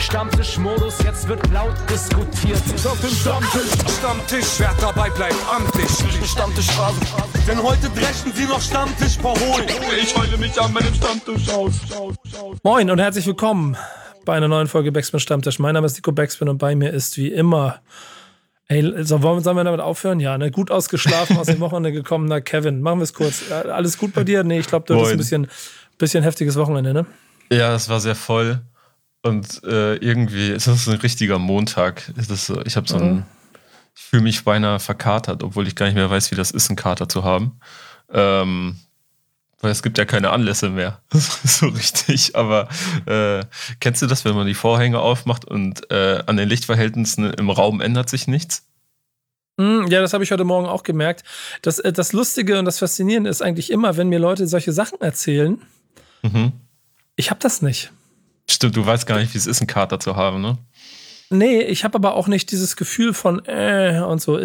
Stammtischmodus, jetzt wird laut diskutiert. Ist auf dem Stammtisch, wer dabei bleibt, amtlich. Stammtischphase, denn heute brechen sie noch Stammtisch verholen. Ich heule mich an meinem Stammtisch aus. Moin und herzlich willkommen bei einer neuen Folge Backspin Stammtisch. Mein Name ist Nico Backspin und bei mir ist wie immer, sollen wir damit aufhören? Ja, ne? Gut ausgeschlafen, aus dem Wochenende gekommener Kevin. Machen wir es kurz. Alles gut bei dir? Nee, ich glaube, du hattest ein bisschen heftiges Wochenende, ne? Ja, es war sehr voll und irgendwie ist das ein richtiger Montag. Ich fühle mich beinahe verkatert, obwohl ich gar nicht mehr weiß, wie das ist, einen Kater zu haben. Weil es gibt ja keine Anlässe mehr. So richtig. Aber kennst du das, wenn man die Vorhänge aufmacht und an den Lichtverhältnissen im Raum ändert sich nichts? Ja, das habe ich heute Morgen auch gemerkt. Das Lustige und das Faszinierende ist eigentlich immer, wenn mir Leute solche Sachen erzählen, ich habe das nicht. Stimmt, du weißt gar nicht, wie es ist, einen Kater zu haben, ne? Nee, ich habe aber auch nicht dieses Gefühl von und so.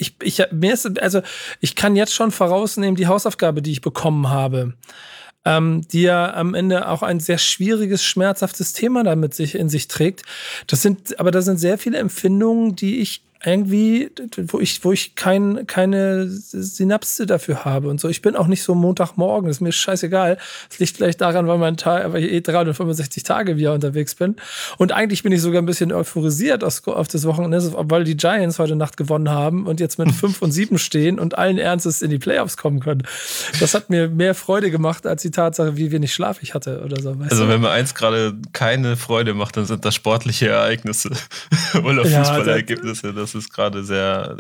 Ich kann jetzt schon vorausnehmen, die Hausaufgabe, die ich bekommen habe, die ja am Ende auch ein sehr schwieriges, schmerzhaftes Thema damit in sich trägt. Da sind sehr viele Empfindungen, die ich irgendwie, wo ich keine Synapse dafür habe und so. Ich bin auch nicht so Montagmorgen, das ist mir scheißegal. Das liegt vielleicht daran, weil ich 365 Tage wieder unterwegs bin. Und eigentlich bin ich sogar ein bisschen euphorisiert auf das Wochenende, weil die Giants heute Nacht gewonnen haben und jetzt mit 5 und 7 stehen und allen Ernstes in die Playoffs kommen können. Das hat mir mehr Freude gemacht, als die Tatsache, wie wenig Schlaf ich hatte oder so. Also wenn mir eins gerade keine Freude macht, dann sind das sportliche Ereignisse oder Fußballergebnisse. Das ist gerade sehr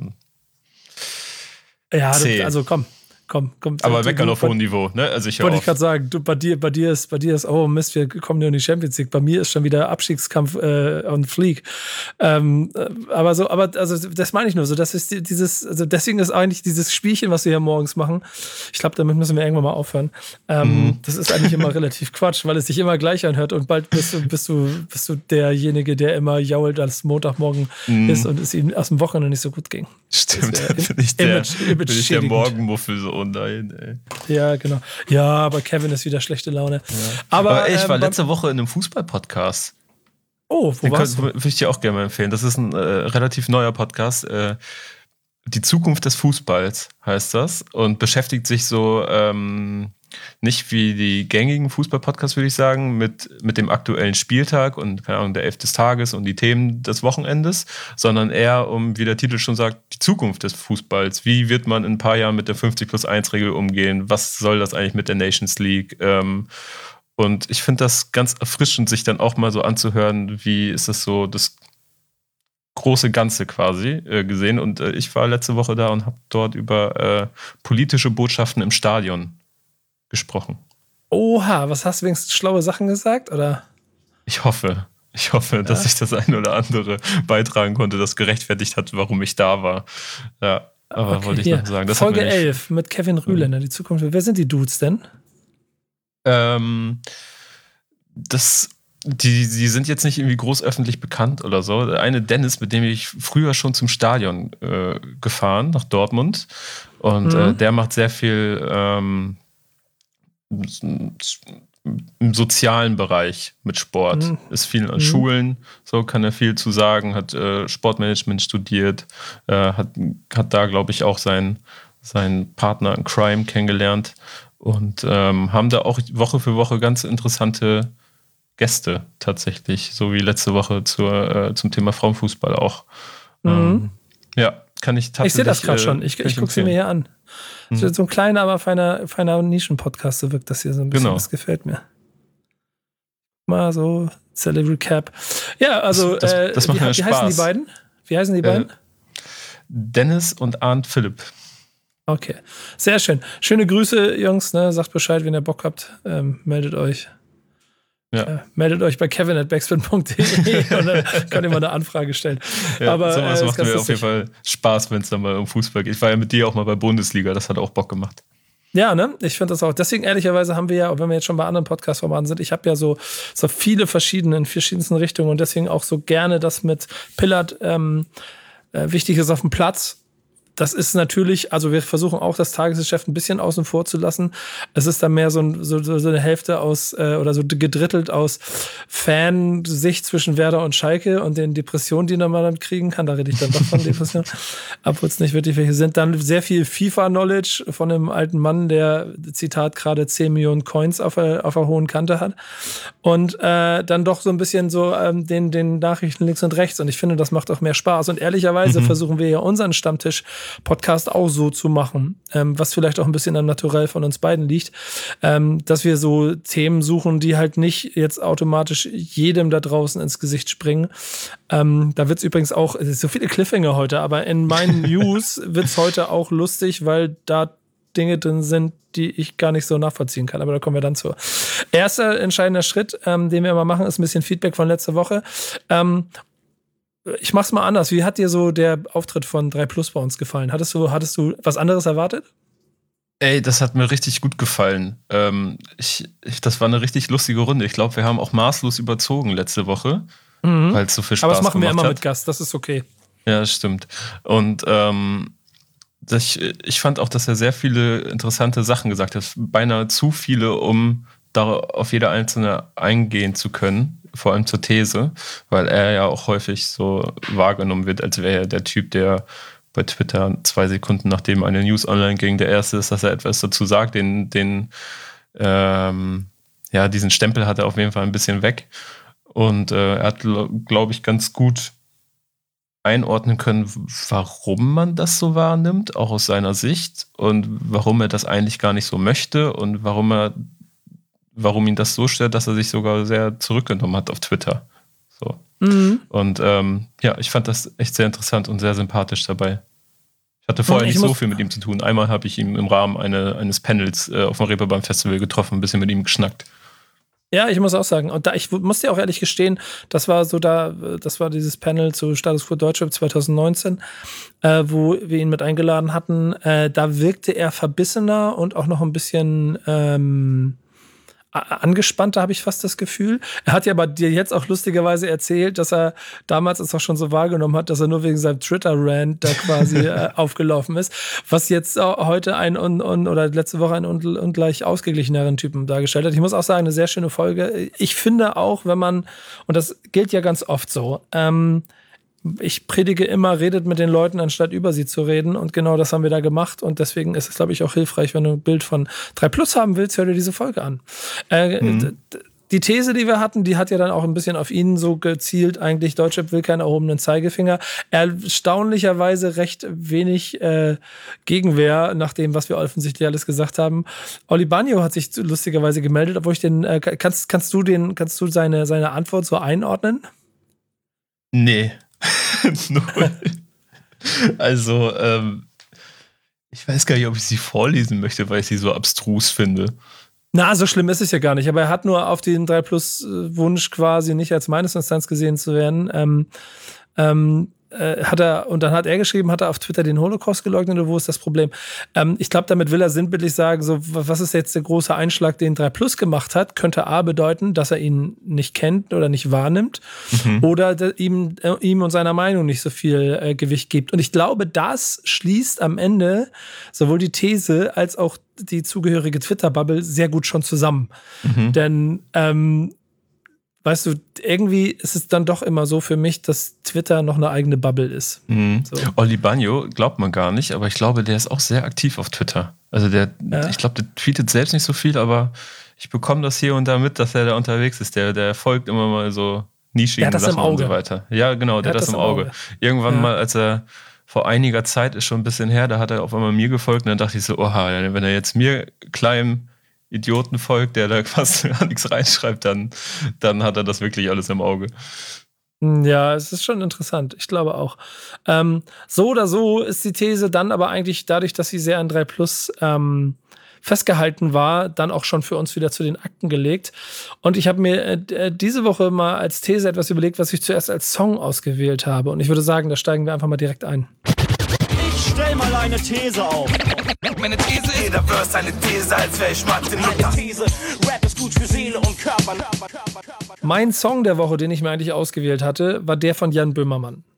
zäh. Also komm. Aber meckern auf hohem Niveau, ne? Also wollte ich gerade sagen, bei dir ist, oh Mist, wir kommen ja in die Champions League. Bei mir ist schon wieder Abstiegskampf on Fleek. Aber das meine ich nur so. Das ist deswegen ist eigentlich dieses Spielchen, was wir hier morgens machen. Ich glaube, damit müssen wir irgendwann mal aufhören. Das ist eigentlich immer relativ Quatsch, weil es sich immer gleich anhört und bald bist du derjenige, der immer jault, als Montagmorgen ist und es ihm aus dem Wochenende nicht so gut ging. Stimmt, bin ich der Morgenmuffel so. Oh nein, ey. Ja, genau. Ja, aber Kevin ist wieder schlechte Laune. Ja. Aber ich war letzte Woche in einem Fußball-Podcast. Oh, wo warst du? Würde ich dir auch gerne mal empfehlen. Das ist ein relativ neuer Podcast. Die Zukunft des Fußballs heißt das und beschäftigt sich so nicht wie die gängigen Fußball-Podcasts, würde ich sagen, mit dem aktuellen Spieltag und keine Ahnung, der 11 des Tages und die Themen des Wochenendes, sondern eher wie der Titel schon sagt, die Zukunft des Fußballs. Wie wird man in ein paar Jahren mit der 50+1-Regel umgehen? Was soll das eigentlich mit der Nations League? Und ich finde das ganz erfrischend, sich dann auch mal so anzuhören, wie ist das so das große Ganze quasi gesehen. Und ich war letzte Woche da und habe dort über politische Botschaften im Stadion gesprochen. Oha, was hast du wenigstens schlaue Sachen gesagt, oder? Ich hoffe, dass ich das ein oder andere beitragen konnte, das gerechtfertigt hat, warum ich da war. Ja, aber okay, wollte ich noch sagen. Das Folge 11 mit Kevin Rühländer, die Zukunft. Wer sind die Dudes denn? Die sind jetzt nicht irgendwie groß öffentlich bekannt oder so. Der eine Dennis, mit dem ich früher schon zum Stadion gefahren, nach Dortmund. Und der macht sehr viel im sozialen Bereich mit Sport. Ist viel an Schulen, so kann er viel zu sagen, hat Sportmanagement studiert, hat da, glaube ich, auch seinen Partner in Crime kennengelernt und haben da auch Woche für Woche ganz interessante Gäste tatsächlich, so wie letzte Woche zum Thema Frauenfußball auch. Ja, kann ich tatsächlich. Ich sehe das gerade schon, ich gucke sie mir hier an. So ein kleiner, aber feiner Nischen-Podcast, so wirkt das hier so ein bisschen. Genau. Das gefällt mir. Mal so, Salary Cap. Ja, also, das macht mir Spaß. Wie heißen die beiden? Dennis und Arndt Philipp. Okay, sehr schön. Schöne Grüße, Jungs, ne? Sagt Bescheid, wenn ihr Bock habt. Meldet euch. Ja. Meldet euch bei kevin@backspin.de und dann könnt ihr mal eine Anfrage stellen. Ja, aber sowas macht mir auf jeden Fall Spaß, wenn es dann mal um Fußball geht. Ich war ja mit dir auch mal bei Bundesliga, das hat auch Bock gemacht. Ja, ne? Ich finde das auch. Deswegen, ehrlicherweise, haben wir ja, wenn wir jetzt schon bei anderen Podcast-Formaten sind, ich habe ja so viele in verschiedensten Richtungen und deswegen auch so gerne das mit Pillard wichtig ist auf dem Platz. das ist natürlich, also wir versuchen auch das Tagesgeschäft ein bisschen außen vor zu lassen. Es ist dann mehr so eine Hälfte aus, oder so gedrittelt aus Fansicht zwischen Werder und Schalke und den Depressionen, die man dann kriegen kann. Da rede ich dann doch von Depressionen, obwohl es nicht wirklich welche sind. Dann sehr viel FIFA-Knowledge von einem alten Mann, der, Zitat, gerade 10 Millionen Coins auf der hohen Kante hat. Und dann doch so ein bisschen so den Nachrichten links und rechts. Und ich finde, das macht auch mehr Spaß. Und ehrlicherweise versuchen wir ja unseren Stammtisch-Podcast auch so zu machen, was vielleicht auch ein bisschen am Naturell von uns beiden liegt, dass wir so Themen suchen, die halt nicht jetzt automatisch jedem da draußen ins Gesicht springen. Da wird es übrigens auch, es ist so viele Cliffhanger heute, aber in meinen News wird es heute auch lustig, weil da Dinge drin sind, die ich gar nicht so nachvollziehen kann, aber da kommen wir dann zu. Erster entscheidender Schritt, den wir immer machen, ist ein bisschen Feedback von letzter Woche. Ich mach's mal anders. Wie hat dir so der Auftritt von 3+ bei uns gefallen? Hattest du was anderes erwartet? Ey, das hat mir richtig gut gefallen. Das war eine richtig lustige Runde. Ich glaube, wir haben auch maßlos überzogen letzte Woche, weil es so viel Spaß gemacht hat. Aber das machen wir immer mit Gast, das ist okay. Ja, das stimmt. Und ich fand auch, dass er sehr viele interessante Sachen gesagt hat. Beinahe zu viele, um da auf jede einzelne eingehen zu können. Vor allem zur These, weil er ja auch häufig so wahrgenommen wird, als wäre er der Typ, der bei Twitter 2 Sekunden nachdem eine News online ging, der Erste ist, dass er etwas dazu sagt. Diesen Stempel hat er auf jeden Fall ein bisschen weg. Und er hat, glaube ich, ganz gut einordnen können, warum man das so wahrnimmt, auch aus seiner Sicht, und warum er das eigentlich gar nicht so möchte und warum ihn das so stört, dass er sich sogar sehr zurückgenommen hat auf Twitter. So. Und ich fand das echt sehr interessant und sehr sympathisch dabei. Ich hatte vorher nicht so viel mit ihm zu tun. Einmal habe ich ihn im Rahmen eines Panels auf dem Reeperbahn Festival getroffen, ein bisschen mit ihm geschnackt. Ja, ich muss auch sagen, und ich muss dir auch ehrlich gestehen, das war dieses Panel zu Status Quo Deutschrap 2019, wo wir ihn mit eingeladen hatten. Da wirkte er verbissener und auch noch ein bisschen angespannter, habe ich fast das Gefühl. Er hat ja bei dir jetzt auch lustigerweise erzählt, dass er damals es auch schon so wahrgenommen hat, dass er nur wegen seinem Twitter-Rant da quasi aufgelaufen ist, was jetzt heute oder letzte Woche einen ungleich ausgeglicheneren Typen dargestellt hat. Ich muss auch sagen, eine sehr schöne Folge. Ich finde auch, wenn man, und das gilt ja ganz oft so, ich predige immer, redet mit den Leuten, anstatt über sie zu reden. Und genau das haben wir da gemacht. Und deswegen ist es, glaube ich, auch hilfreich, wenn du ein Bild von 3+ haben willst, hör dir diese Folge an. Die These, die wir hatten, die hat ja dann auch ein bisschen auf ihn so gezielt. Eigentlich, Deutschrap will keinen erhobenen Zeigefinger. Erstaunlicherweise recht wenig Gegenwehr nach dem, was wir offensichtlich alles gesagt haben. Oli Bagno hat sich lustigerweise gemeldet, obwohl ich kannst du seine Antwort so einordnen? Nee. Also, ich weiß gar nicht, ob ich sie vorlesen möchte, weil ich sie so abstrus finde. Na, so schlimm ist es ja gar nicht. Aber er hat nur auf den 3+ Wunsch quasi nicht als Meinungsinstanz gesehen zu werden. Und dann hat er geschrieben, hat er auf Twitter den Holocaust geleugnet, oder wo ist das Problem? Ich glaube, damit will er sinnbildlich sagen, so, was ist jetzt der große Einschlag, den 3+ gemacht hat, könnte A bedeuten, dass er ihn nicht kennt oder nicht wahrnimmt oder ihm und seiner Meinung nicht so viel Gewicht gibt. Und ich glaube, das schließt am Ende sowohl die These als auch die zugehörige Twitter-Bubble sehr gut schon zusammen. Denn weißt du, irgendwie ist es dann doch immer so für mich, dass Twitter noch eine eigene Bubble ist. So. Oli Bagno glaubt man gar nicht, aber ich glaube, der ist auch sehr aktiv auf Twitter. Also ich glaube, der tweetet selbst nicht so viel, aber ich bekomme das hier und da mit, dass er da unterwegs ist. Der folgt immer mal so nischigen Sachen und so weiter. Ja, genau, der hat das im Auge. Irgendwann mal, als er vor einiger Zeit, ist schon ein bisschen her, da hat er auf einmal mir gefolgt und dann dachte ich so, oha, wenn er jetzt mir kleinem Idioten folgt, der da fast gar nichts reinschreibt, dann hat er das wirklich alles im Auge. Ja, es ist schon interessant. Ich glaube auch. So oder so ist die These dann aber eigentlich dadurch, dass sie sehr an 3+ festgehalten war, dann auch schon für uns wieder zu den Akten gelegt. Und ich habe mir diese Woche mal als These etwas überlegt, was ich zuerst als Song ausgewählt habe. Und ich würde sagen, da steigen wir einfach mal direkt ein. Ich stell mal eine These auf. Meine These ist, jeder Verse eine These, als wäre ich Martin Luther. These, Rap ist gut für Seele und Körper. Mein Song der Woche, den ich mir eigentlich ausgewählt hatte, war der von Jan Böhmermann.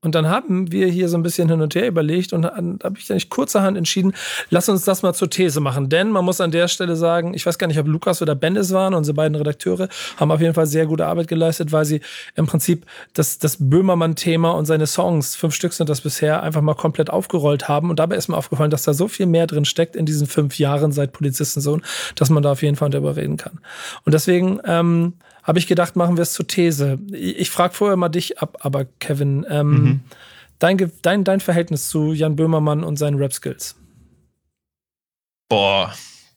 Und dann haben wir hier so ein bisschen hin und her überlegt und habe ich eigentlich kurzerhand entschieden, lass uns das mal zur These machen. Denn man muss an der Stelle sagen, ich weiß gar nicht, ob Lukas oder Ben es waren, unsere beiden Redakteure haben auf jeden Fall sehr gute Arbeit geleistet, weil sie im Prinzip das Böhmermann-Thema und seine Songs, 5 Stück sind das bisher, einfach mal komplett aufgerollt haben. Und dabei ist mir aufgefallen, dass da so viel mehr drin steckt in diesen 5 Jahren seit Polizistensohn, dass man da auf jeden Fall darüber reden kann. Und deswegen habe ich gedacht, machen wir es zur These. Ich frage vorher mal dich ab, aber Kevin, dein Verhältnis zu Jan Böhmermann und seinen Rap-Skills? Boah.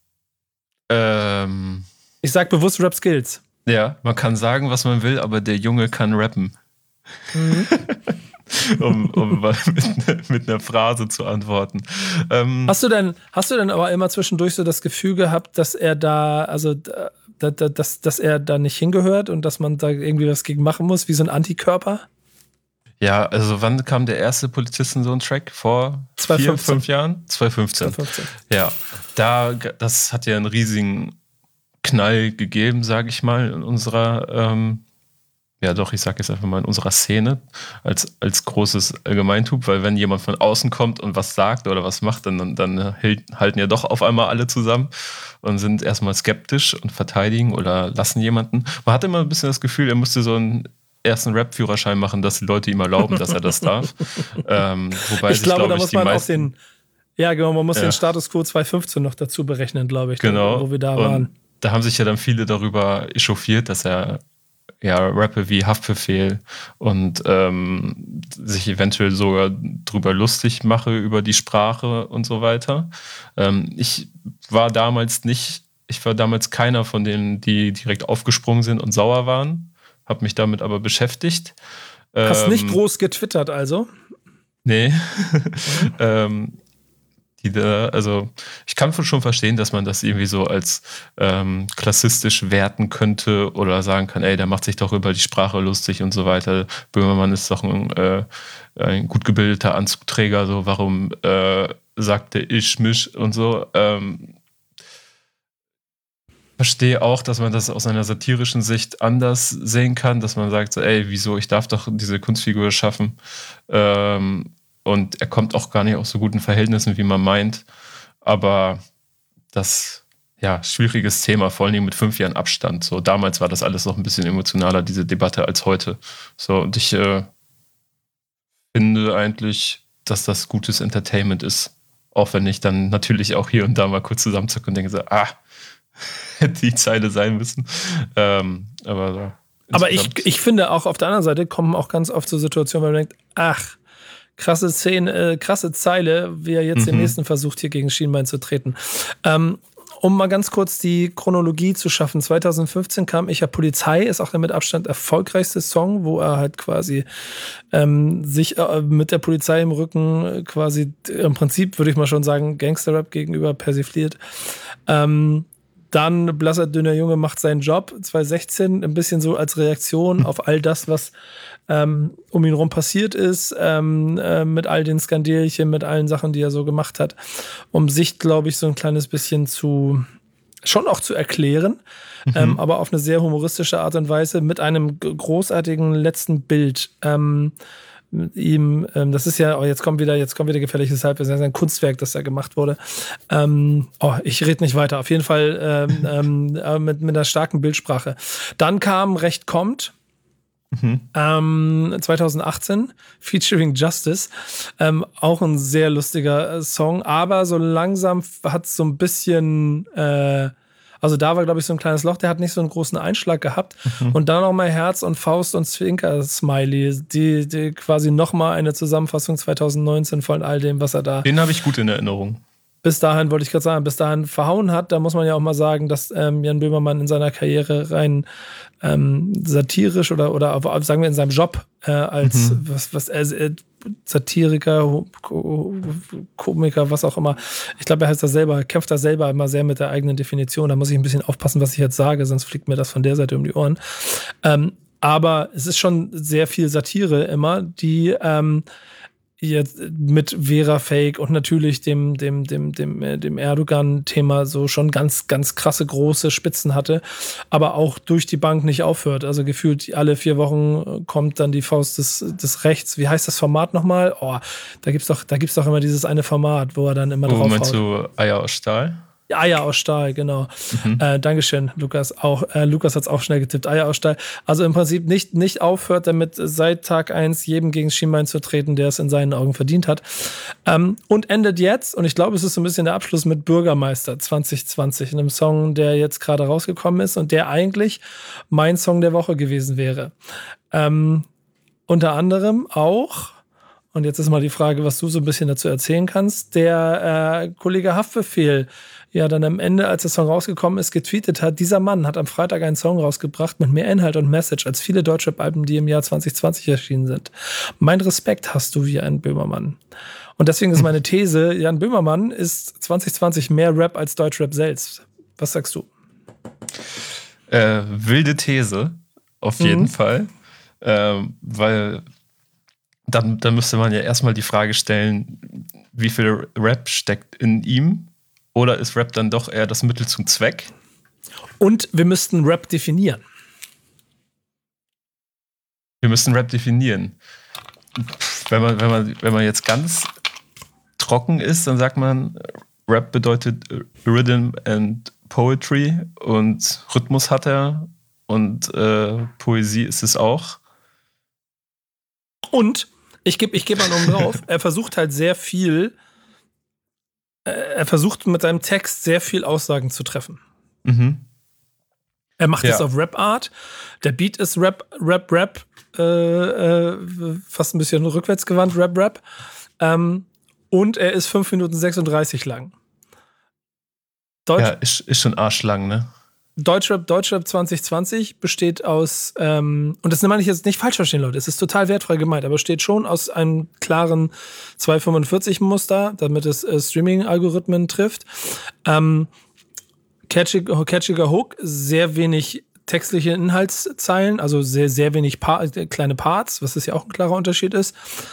Ich sag bewusst Rap-Skills. Ja, man kann sagen, was man will, aber der Junge kann rappen. um mit einer Phrase zu antworten. Hast du denn aber immer zwischendurch so das Gefühl gehabt, dass er da, dass er da nicht hingehört und dass man da irgendwie was gegen machen muss, wie so ein Antikörper? Ja, also wann kam der erste Polizistensohn-Track? Vor 4, 5 Jahren? 2015. Ja, das hat ja einen riesigen Knall gegeben, sage ich mal, in unserer, ich sage jetzt einfach mal in unserer Szene als großes Allgemeintum, weil wenn jemand von außen kommt und was sagt oder was macht, dann halten ja doch auf einmal alle zusammen und sind erstmal skeptisch und verteidigen oder lassen jemanden. Man hatte immer ein bisschen das Gefühl, er musste so einen ersten Rap-Führerschein machen, dass die Leute ihm erlauben, dass er das darf. Wobei ich glaube, da muss man auch man muss den Status Quo 2015 noch dazu berechnen, glaube ich, genau. Wo wir da waren. Da haben sich ja dann viele darüber echauffiert, dass er rappe wie Haftbefehl und sich eventuell sogar drüber lustig mache über die Sprache und so weiter. Ich war damals keiner von denen, die direkt aufgesprungen sind und sauer waren, habe mich damit aber beschäftigt. Hast nicht groß getwittert also? Nee. Ich kann schon verstehen, dass man das irgendwie so als klassistisch werten könnte oder sagen kann, ey, der macht sich doch über die Sprache lustig und so weiter. Böhmermann ist doch ein gut gebildeter Anzugträger, so warum sagt der ich mich und so. Verstehe auch, dass man das aus einer satirischen Sicht anders sehen kann, dass man sagt, so, ey, wieso, ich darf doch diese Kunstfigur schaffen. Und er kommt auch gar nicht aus so guten Verhältnissen, wie man meint. Aber das, schwieriges Thema, vor allem mit 5 Jahren Abstand. So, damals war das alles noch ein bisschen emotionaler, diese Debatte, als heute. So, und ich finde eigentlich, dass das gutes Entertainment ist. Auch wenn ich dann natürlich auch hier und da mal kurz zusammenzucke und denke so, hätte die Zeile sein müssen. Aber ich finde auch auf der anderen Seite kommen auch ganz oft so Situationen, weil man denkt, krasse Szene, krasse Zeile, wie er jetzt den nächsten versucht, hier gegen Schienbein zu treten. Um mal ganz kurz die Chronologie zu schaffen. 2015 kam Ich hab Polizei, ist auch der mit Abstand erfolgreichste Song, wo er halt quasi sich mit der Polizei im Rücken quasi im Prinzip, würde ich mal schon sagen, Gangsterrap gegenüber persifliert. Dann Blasser dünner Junge macht seinen Job, 2016, ein bisschen so als Reaktion auf all das, was um ihn rum passiert ist, mit all den Skandelchen, mit allen Sachen, die er so gemacht hat, um sich, glaube ich, so ein kleines bisschen schon auch zu erklären, aber auf eine sehr humoristische Art und Weise, mit einem großartigen letzten Bild. Ihm, das ist ja, jetzt kommt wieder gefährliches Halbwissen, das ist ein Kunstwerk, das da gemacht wurde. Ich rede nicht weiter. Auf jeden Fall mit einer starken Bildsprache. Dann kam Recht kommt. 2018, featuring Justice. Auch ein sehr lustiger Song, aber so langsam hat es so ein bisschen also da war, glaube ich, so ein kleines Loch, der hat nicht so einen großen Einschlag gehabt. Und dann nochmal Herz und Faust und Zwinker-Smiley, die quasi nochmal eine Zusammenfassung 2019 von all dem, was er da... Den habe ich gut in Erinnerung. Bis dahin, wollte ich gerade sagen, bis dahin verhauen hat. Da muss man ja auch mal sagen, dass Jan Böhmermann in seiner Karriere rein satirisch oder sagen wir in seinem Job als Satiriker, Komiker, was auch immer. Ich glaube, er kämpft da selber immer sehr mit der eigenen Definition. Da muss ich ein bisschen aufpassen, was ich jetzt sage, sonst fliegt mir das von der Seite um die Ohren. Aber es ist schon sehr viel Satire immer, die jetzt mit Vera Fake und natürlich dem Erdogan-Thema so schon ganz, ganz krasse große Spitzen hatte, aber auch durch die Bank nicht aufhört. Also gefühlt alle 4 Wochen kommt dann die Faust des Rechts. Wie heißt das Format nochmal? Oh, da gibt's doch immer dieses eine Format, wo er dann immer drauf haut. Meinst du Eier aus Stahl? Eier aus Stahl, genau. Dankeschön, Lukas. Lukas hat es auch schnell getippt. Eier aus Stahl. Also im Prinzip nicht aufhört, damit seit Tag 1 jedem gegen Schienbein zu treten, der es in seinen Augen verdient hat. Und endet jetzt, und ich glaube, es ist so ein bisschen der Abschluss mit Bürgermeister 2020, einem Song, der jetzt gerade rausgekommen ist und der eigentlich mein Song der Woche gewesen wäre. Unter anderem auch, und jetzt ist mal die Frage, was du so ein bisschen dazu erzählen kannst, der Kollege Haftbefehl ja dann am Ende, als der Song rausgekommen ist, getweetet hat, dieser Mann hat am Freitag einen Song rausgebracht mit mehr Inhalt und Message als viele Deutschrap-Alben, die im Jahr 2020 erschienen sind. Mein Respekt hast du wie ein Böhmermann. Und deswegen ist meine These, Jan Böhmermann ist 2020 mehr Rap als Deutschrap selbst. Was sagst du? Wilde These, auf jeden Fall. Weil dann müsste man ja erstmal die Frage stellen, wie viel Rap steckt in ihm? Oder ist Rap dann doch eher das Mittel zum Zweck? Und wir müssten Rap definieren. Wir müssen Rap definieren. Wenn man jetzt ganz trocken ist, dann sagt man, Rap bedeutet Rhythm and Poetry und Rhythmus hat er und Poesie ist es auch. Und ich geb mal oben drauf, er versucht halt sehr viel, er versucht mit seinem Text sehr viel Aussagen zu treffen. Mhm. Er macht es auf Rap-Art. Der Beat ist Rap, fast ein bisschen rückwärtsgewandt, Rap. Und er ist 5 Minuten 36 lang. Ist schon arschlang, ne? Deutschrap 2020 besteht aus, und das meine ich jetzt nicht falsch verstehen, Leute, es ist total wertfrei gemeint, aber besteht schon aus einem klaren 245-Muster, damit es Streaming-Algorithmen trifft. Catchiger Hook, sehr wenig textliche Inhaltszeilen, also sehr, sehr wenig kleine Parts, was ja auch ein klarer Unterschied ist.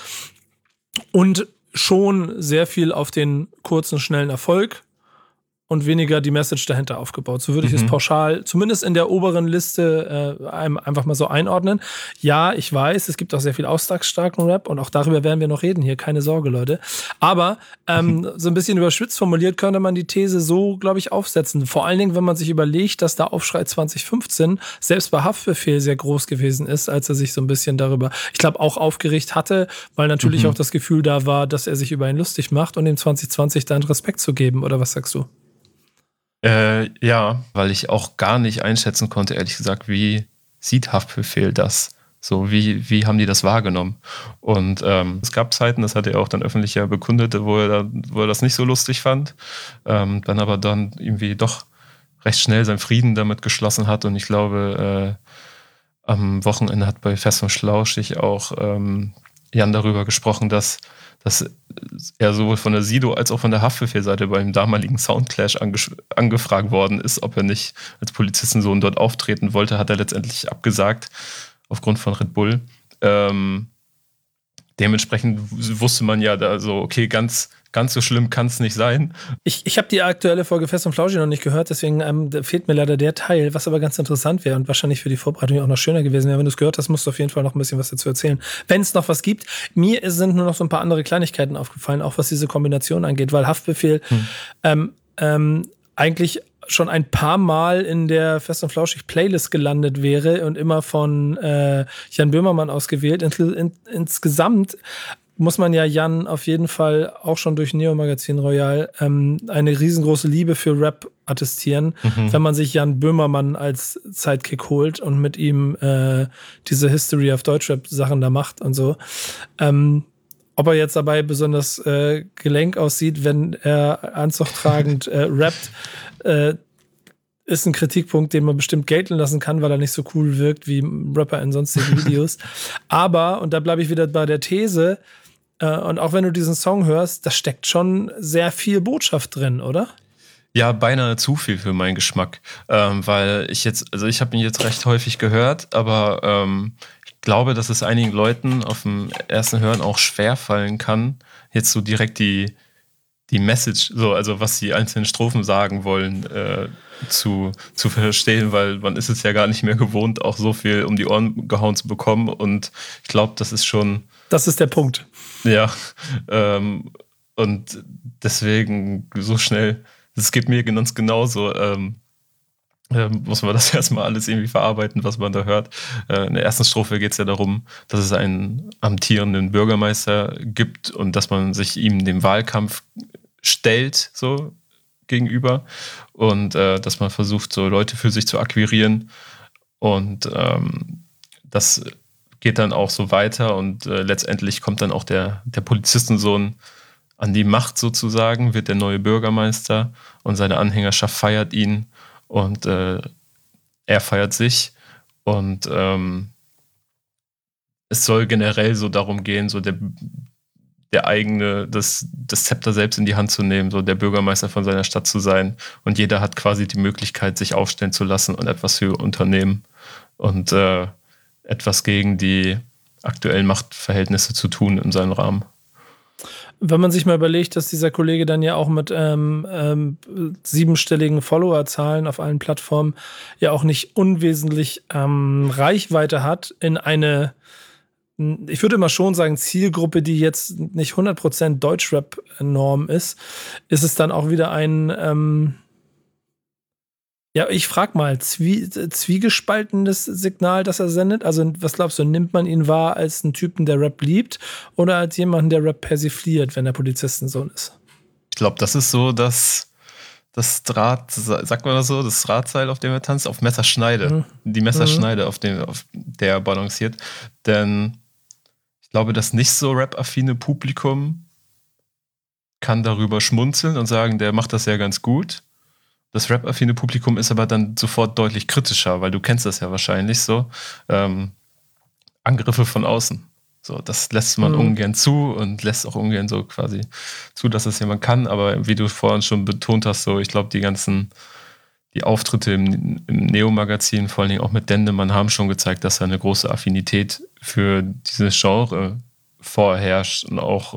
Und schon sehr viel auf den kurzen, schnellen Erfolg und weniger die Message dahinter aufgebaut. So würde ich es pauschal, zumindest in der oberen Liste, einfach mal so einordnen. Ja, ich weiß, es gibt auch sehr viel ausdrucksstarken Rap und auch darüber werden wir noch reden hier, keine Sorge, Leute. Aber so ein bisschen überschwitzt formuliert könnte man die These so, glaube ich, aufsetzen. Vor allen Dingen, wenn man sich überlegt, dass der Aufschrei 2015 selbst bei Haftbefehl sehr groß gewesen ist, als er sich so ein bisschen darüber, ich glaube, auch aufgeregt hatte, weil natürlich auch das Gefühl da war, dass er sich über ihn lustig macht und ihm 2020 dann Respekt zu geben. Oder was sagst du? Ja, weil ich auch gar nicht einschätzen konnte, ehrlich gesagt, wie sieht Haftbefehl das? So, wie haben die das wahrgenommen? Und es gab Zeiten, das hat er auch dann öffentlich ja bekundet, wo er das nicht so lustig fand, dann aber dann irgendwie doch recht schnell seinen Frieden damit geschlossen hat. Und ich glaube, am Wochenende hat bei Fest und Flauschig auch Jan darüber gesprochen, dass er sowohl von der Sido als auch von der Haftbefehl-Seite beim damaligen Soundclash angefragt worden ist, ob er nicht als Polizistensohn dort auftreten wollte, hat er letztendlich abgesagt, aufgrund von Red Bull. Dementsprechend wusste man ja da so, okay, ganz so schlimm kann es nicht sein. Ich habe die aktuelle Folge Fest und Flauschig noch nicht gehört, deswegen fehlt mir leider der Teil, was aber ganz interessant wäre und wahrscheinlich für die Vorbereitung auch noch schöner gewesen wäre. Wenn du es gehört hast, musst du auf jeden Fall noch ein bisschen was dazu erzählen. Wenn es noch was gibt, mir sind nur noch so ein paar andere Kleinigkeiten aufgefallen, auch was diese Kombination angeht, weil Haftbefehl eigentlich schon ein paar Mal in der Fest und Flauschig Playlist gelandet wäre und immer von Jan Böhmermann ausgewählt. Insgesamt muss man ja Jan auf jeden Fall auch schon durch Neo Magazin Royal eine riesengroße Liebe für Rap attestieren, wenn man sich Jan Böhmermann als Sidekick holt und mit ihm diese History of Deutschrap Sachen da macht und so. Ob er jetzt dabei besonders gelenk aussieht, wenn er anzugtragend rappt, ist ein Kritikpunkt, den man bestimmt gelten lassen kann, weil er nicht so cool wirkt wie Rapper in sonstigen Videos. Aber, und da bleibe ich wieder bei der These, und auch wenn du diesen Song hörst, da steckt schon sehr viel Botschaft drin, oder? Ja, beinahe zu viel für meinen Geschmack, weil ich habe ihn jetzt recht häufig gehört, aber glaube, dass es einigen Leuten auf dem ersten Hören auch schwerfallen kann, jetzt so direkt die Message, so, also was die einzelnen Strophen sagen wollen, zu verstehen, weil man ist es ja gar nicht mehr gewohnt, auch so viel um die Ohren gehauen zu bekommen. Und ich glaube, das ist schon... Das ist der Punkt. Ja, und deswegen so schnell, das geht mir ganz genauso, muss man das erstmal alles irgendwie verarbeiten, was man da hört. In der ersten Strophe geht es ja darum, dass es einen amtierenden Bürgermeister gibt und dass man sich ihm dem Wahlkampf stellt, so gegenüber, und dass man versucht, so Leute für sich zu akquirieren, und das geht dann auch so weiter, und letztendlich kommt dann auch der Polizistensohn an die Macht sozusagen, wird der neue Bürgermeister, und seine Anhängerschaft feiert ihn, und er feiert sich, und es soll generell so darum gehen, so der eigene, das Zepter selbst in die Hand zu nehmen, so der Bürgermeister von seiner Stadt zu sein, und jeder hat quasi die Möglichkeit, sich aufstellen zu lassen und etwas für unternehmen und etwas gegen die aktuellen Machtverhältnisse zu tun in seinem Rahmen. Wenn man sich mal überlegt, dass dieser Kollege dann ja auch mit 7-stelligen Followerzahlen auf allen Plattformen ja auch nicht unwesentlich Reichweite hat in eine, ich würde mal schon sagen, Zielgruppe, die jetzt nicht 100% Deutschrap-Norm ist es dann auch wieder ein, ja, ich frag mal, zwiegespaltenes Signal, das er sendet? Also, was glaubst du, nimmt man ihn wahr als einen Typen, der Rap liebt, oder als jemanden, der Rap persifliert, wenn er Polizistensohn ist? Ich glaube, das ist so das Draht, sagt man das so, das Drahtseil, auf dem er tanzt, auf Messerschneide. Die Messerschneide, auf der er balanciert. Denn ich glaube, das nicht so rap-affine Publikum kann darüber schmunzeln und sagen, der macht das ja ganz gut. Das rap-affine Publikum ist aber dann sofort deutlich kritischer, weil du kennst das ja wahrscheinlich so. Angriffe von außen. So, das lässt man ungern zu und lässt auch ungern so quasi zu, dass das jemand kann. Aber wie du vorhin schon betont hast, so, ich glaube, die Auftritte im Neo-Magazin, vor allen Dingen auch mit Dendemann, haben schon gezeigt, dass da eine große Affinität für dieses Genre vorherrscht, und auch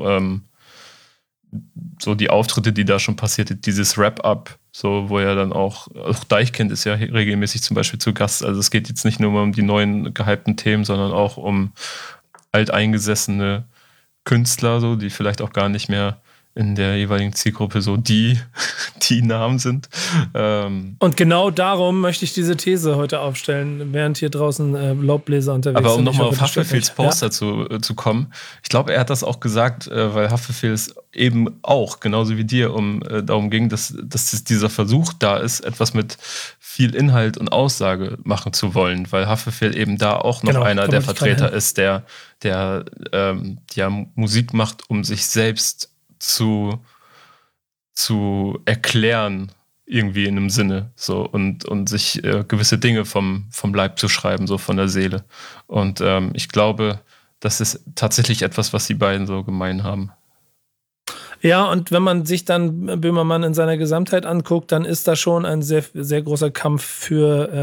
so die Auftritte, die da schon passiert, dieses Wrap-Up, so, wo ja dann auch Deichkind ist ja regelmäßig zum Beispiel zu Gast. Also es geht jetzt nicht nur um die neuen gehypten Themen, sondern auch um alteingesessene Künstler, so, die vielleicht auch gar nicht mehr in der jeweiligen Zielgruppe so die Namen sind. Und genau darum möchte ich diese These heute aufstellen, während hier draußen Laubbläser unterwegs sind. Aber um nochmal auf Haftbefehls Poster zu kommen, ich glaube, er hat das auch gesagt, weil Haftbefehl es eben auch, genauso wie dir, darum ging, dass dieser Versuch da ist, etwas mit viel Inhalt und Aussage machen zu wollen, weil Haftbefehl eben da auch noch einer der Vertreter ist, der Musik macht, um sich selbst zu erklären, irgendwie in einem Sinne, so, und sich gewisse Dinge vom Leib zu schreiben, so von der Seele. Und ich glaube, das ist tatsächlich etwas, was die beiden so gemein haben. Ja, und wenn man sich dann Böhmermann in seiner Gesamtheit anguckt, dann ist da schon ein sehr, sehr großer Kampf für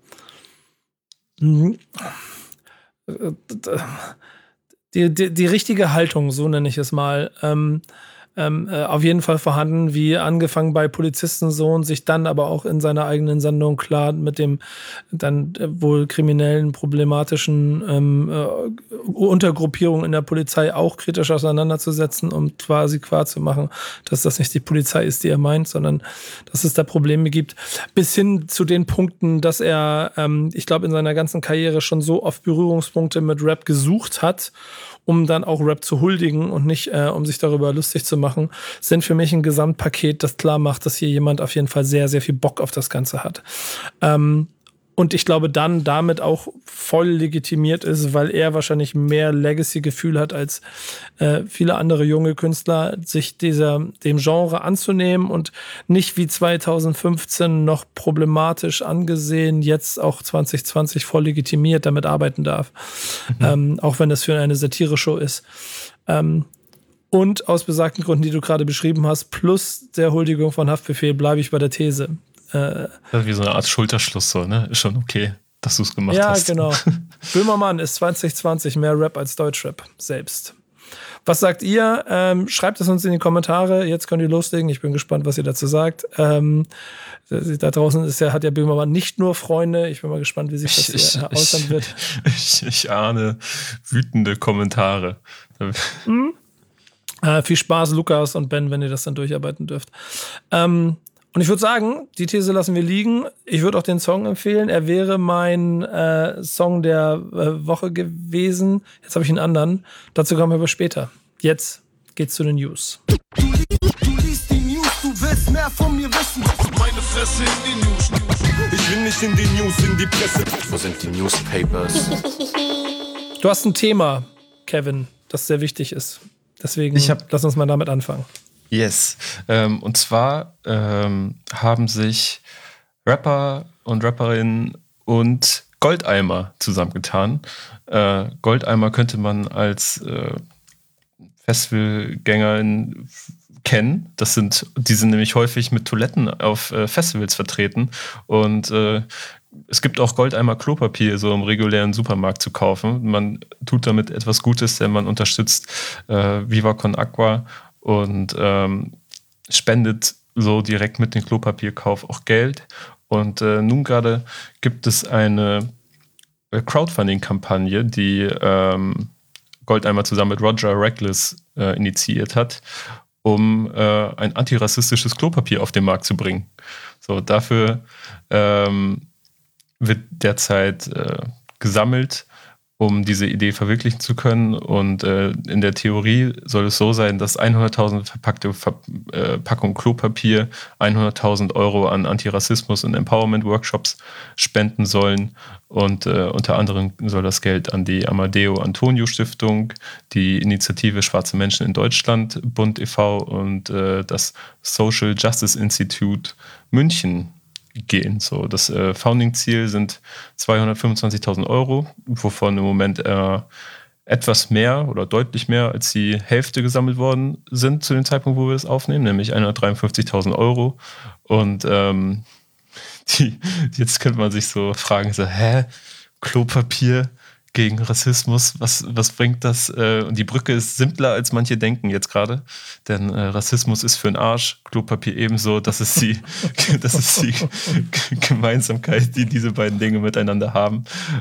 die richtige Haltung, so nenne ich es mal, auf jeden Fall vorhanden, wie angefangen bei Polizistensohn, sich dann aber auch in seiner eigenen Sendung klar mit dem dann wohl kriminellen, problematischen Untergruppierungen in der Polizei auch kritisch auseinanderzusetzen, um quasi klarzumachen, dass das nicht die Polizei ist, die er meint, sondern dass es da Probleme gibt. Bis hin zu den Punkten, dass er, ich glaube, in seiner ganzen Karriere schon so oft Berührungspunkte mit Rap gesucht hat, um dann auch Rap zu huldigen und nicht, um sich darüber lustig zu machen, sind für mich ein Gesamtpaket, das klar macht, dass hier jemand auf jeden Fall sehr, sehr viel Bock auf das Ganze hat. Und ich glaube, dann damit auch voll legitimiert ist, weil er wahrscheinlich mehr Legacy-Gefühl hat als viele andere junge Künstler, sich dem Genre anzunehmen und nicht wie 2015 noch problematisch angesehen, jetzt auch 2020 voll legitimiert damit arbeiten darf. Auch wenn das für eine Satire-Show ist. Und aus besagten Gründen, die du gerade beschrieben hast, plus der Huldigung von Haftbefehl, bleibe ich bei der These. Das ist wie so eine Art Schulterschluss, so, ne? Ist schon okay. dass du es gemacht hast. Ja, genau. Böhmermann ist 2020 mehr Rap als Deutschrap selbst. Was sagt ihr? Schreibt es uns in die Kommentare. Jetzt könnt ihr loslegen. Ich bin gespannt, was ihr dazu sagt. Da draußen hat ja Böhmermann nicht nur Freunde. Ich bin mal gespannt, wie sich das hier äußern wird. Ich ahne wütende Kommentare. Viel Spaß, Lukas und Ben, wenn ihr das dann durcharbeiten dürft. Und ich würde sagen, die These lassen wir liegen. Ich würde auch den Song empfehlen. Er wäre mein Song der Woche gewesen. Jetzt habe ich einen anderen. Dazu kommen wir aber später. Jetzt geht's zu den News. Du liest die News, du willst mehr von mir wissen. Meine Fresse in die News. Ich will nicht in die News, in die Presse. Wo sind die Newspapers? Du hast ein Thema, Kevin, das sehr wichtig ist. Deswegen lass uns mal damit anfangen. Yes. Und zwar haben sich Rapper und Rapperinnen und Goldeimer zusammengetan. Goldeimer könnte man als Festivalgängerin kennen. Die sind nämlich häufig mit Toiletten auf Festivals vertreten. Und es gibt auch Goldeimer Klopapier so im regulären Supermarkt zu kaufen. Man tut damit etwas Gutes, denn man unterstützt Viva Con Agua und spendet so direkt mit dem Klopapierkauf auch Geld. Und nun gerade gibt es eine Crowdfunding-Kampagne, die Goldeimer zusammen mit Roger Reckless initiiert hat, um ein antirassistisches Klopapier auf den Markt zu bringen. So, dafür wird derzeit gesammelt, um diese Idee verwirklichen zu können. Und in der Theorie soll es so sein, dass 100.000 verpackte Packungen Klopapier 100.000 Euro an Antirassismus- und Empowerment-Workshops spenden sollen. Und unter anderem soll das Geld an die Amadeo Antonio Stiftung, die Initiative Schwarze Menschen in Deutschland, Bund e.V. und das Social Justice Institute München gehen. So, das Founding-Ziel sind 225.000 Euro, wovon im Moment etwas mehr oder deutlich mehr als die Hälfte gesammelt worden sind zu dem Zeitpunkt, wo wir das aufnehmen, nämlich 153.000 Euro. Und jetzt könnte man sich so fragen, so, Klopapier gegen Rassismus, was bringt das? Und die Brücke ist simpler, als manche denken jetzt gerade, denn Rassismus ist für den Arsch, Klopapier ebenso, das ist die Gemeinsamkeit, die diese beiden Dinge miteinander haben.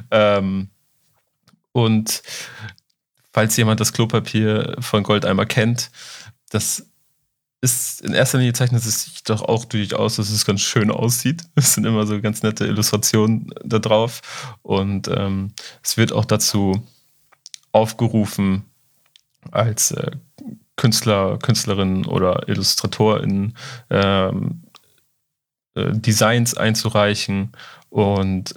Und falls jemand das Klopapier von Goldeimer kennt, das ist in erster Linie zeichnet es sich doch auch durchaus, dass es ganz schön aussieht. Es sind immer so ganz nette Illustrationen da drauf. Und es wird auch dazu aufgerufen, als Künstler, Künstlerinnen oder IllustratorInnen Designs einzureichen. Und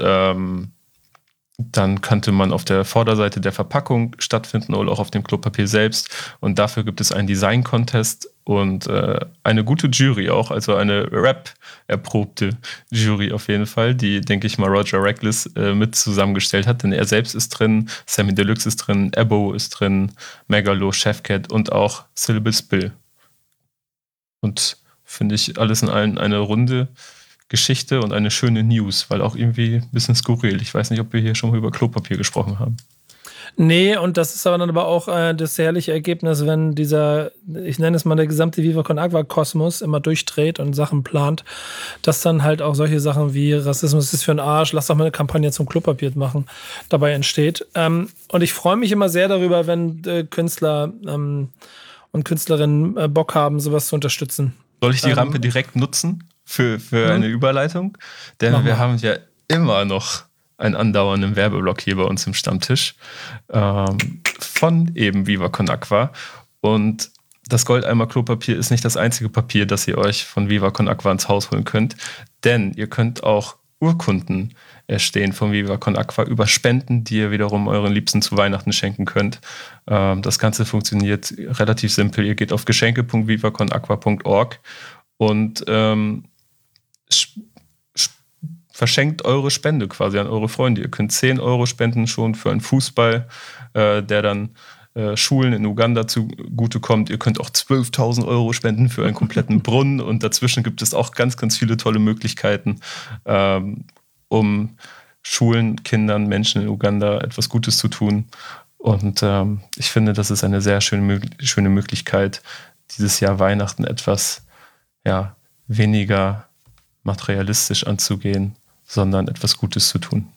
dann könnte man auf der Vorderseite der Verpackung stattfinden oder auch auf dem Klopapier selbst. Und dafür gibt es einen Design-Contest und eine gute Jury auch, also eine Rap-erprobte Jury auf jeden Fall, die, denke ich mal, Roger Reckless mit zusammengestellt hat, denn er selbst ist drin, Sammy Deluxe ist drin, Ebo ist drin, Megalo, Chefcat und auch Syllable Spill. Und finde ich alles in allem eine runde Geschichte und eine schöne News, weil auch irgendwie ein bisschen skurril. Ich weiß nicht, ob wir hier schon mal über Klopapier gesprochen haben. Nee, und das ist aber dann auch das herrliche Ergebnis, wenn dieser, ich nenne es mal der gesamte Viva Con Agua Kosmos immer durchdreht und Sachen plant, dass dann halt auch solche Sachen wie Rassismus ist für den Arsch, lass doch mal eine Kampagne zum Klopapier machen, dabei entsteht. Und ich freue mich immer sehr darüber, wenn Künstler und Künstlerinnen Bock haben, sowas zu unterstützen. Soll ich die Rampe direkt nutzen für eine Überleitung? Denn wir haben ja immer noch einen andauernden Werbeblock hier bei uns im Stammtisch von eben Viva Con Agua. Und das Goldeimer Klopapier ist nicht das einzige Papier, das ihr euch von Viva Con Agua ins Haus holen könnt, denn ihr könnt auch Urkunden erstehen von Viva Con Agua über Spenden, die ihr wiederum euren Liebsten zu Weihnachten schenken könnt. Das Ganze funktioniert relativ simpel. Ihr geht auf geschenke.vivaconagua.org und verschenkt eure Spende quasi an eure Freunde. Ihr könnt 10 Euro spenden schon für einen Fußball, der dann Schulen in Uganda zugutekommt. Ihr könnt auch 12.000 Euro spenden für einen kompletten Brunnen und dazwischen gibt es auch ganz, ganz viele tolle Möglichkeiten, um Schulen, Kindern, Menschen in Uganda etwas Gutes zu tun. Und ich finde, das ist eine sehr schöne Möglichkeit, dieses Jahr Weihnachten etwas weniger materialistisch anzugehen, sondern etwas Gutes zu tun.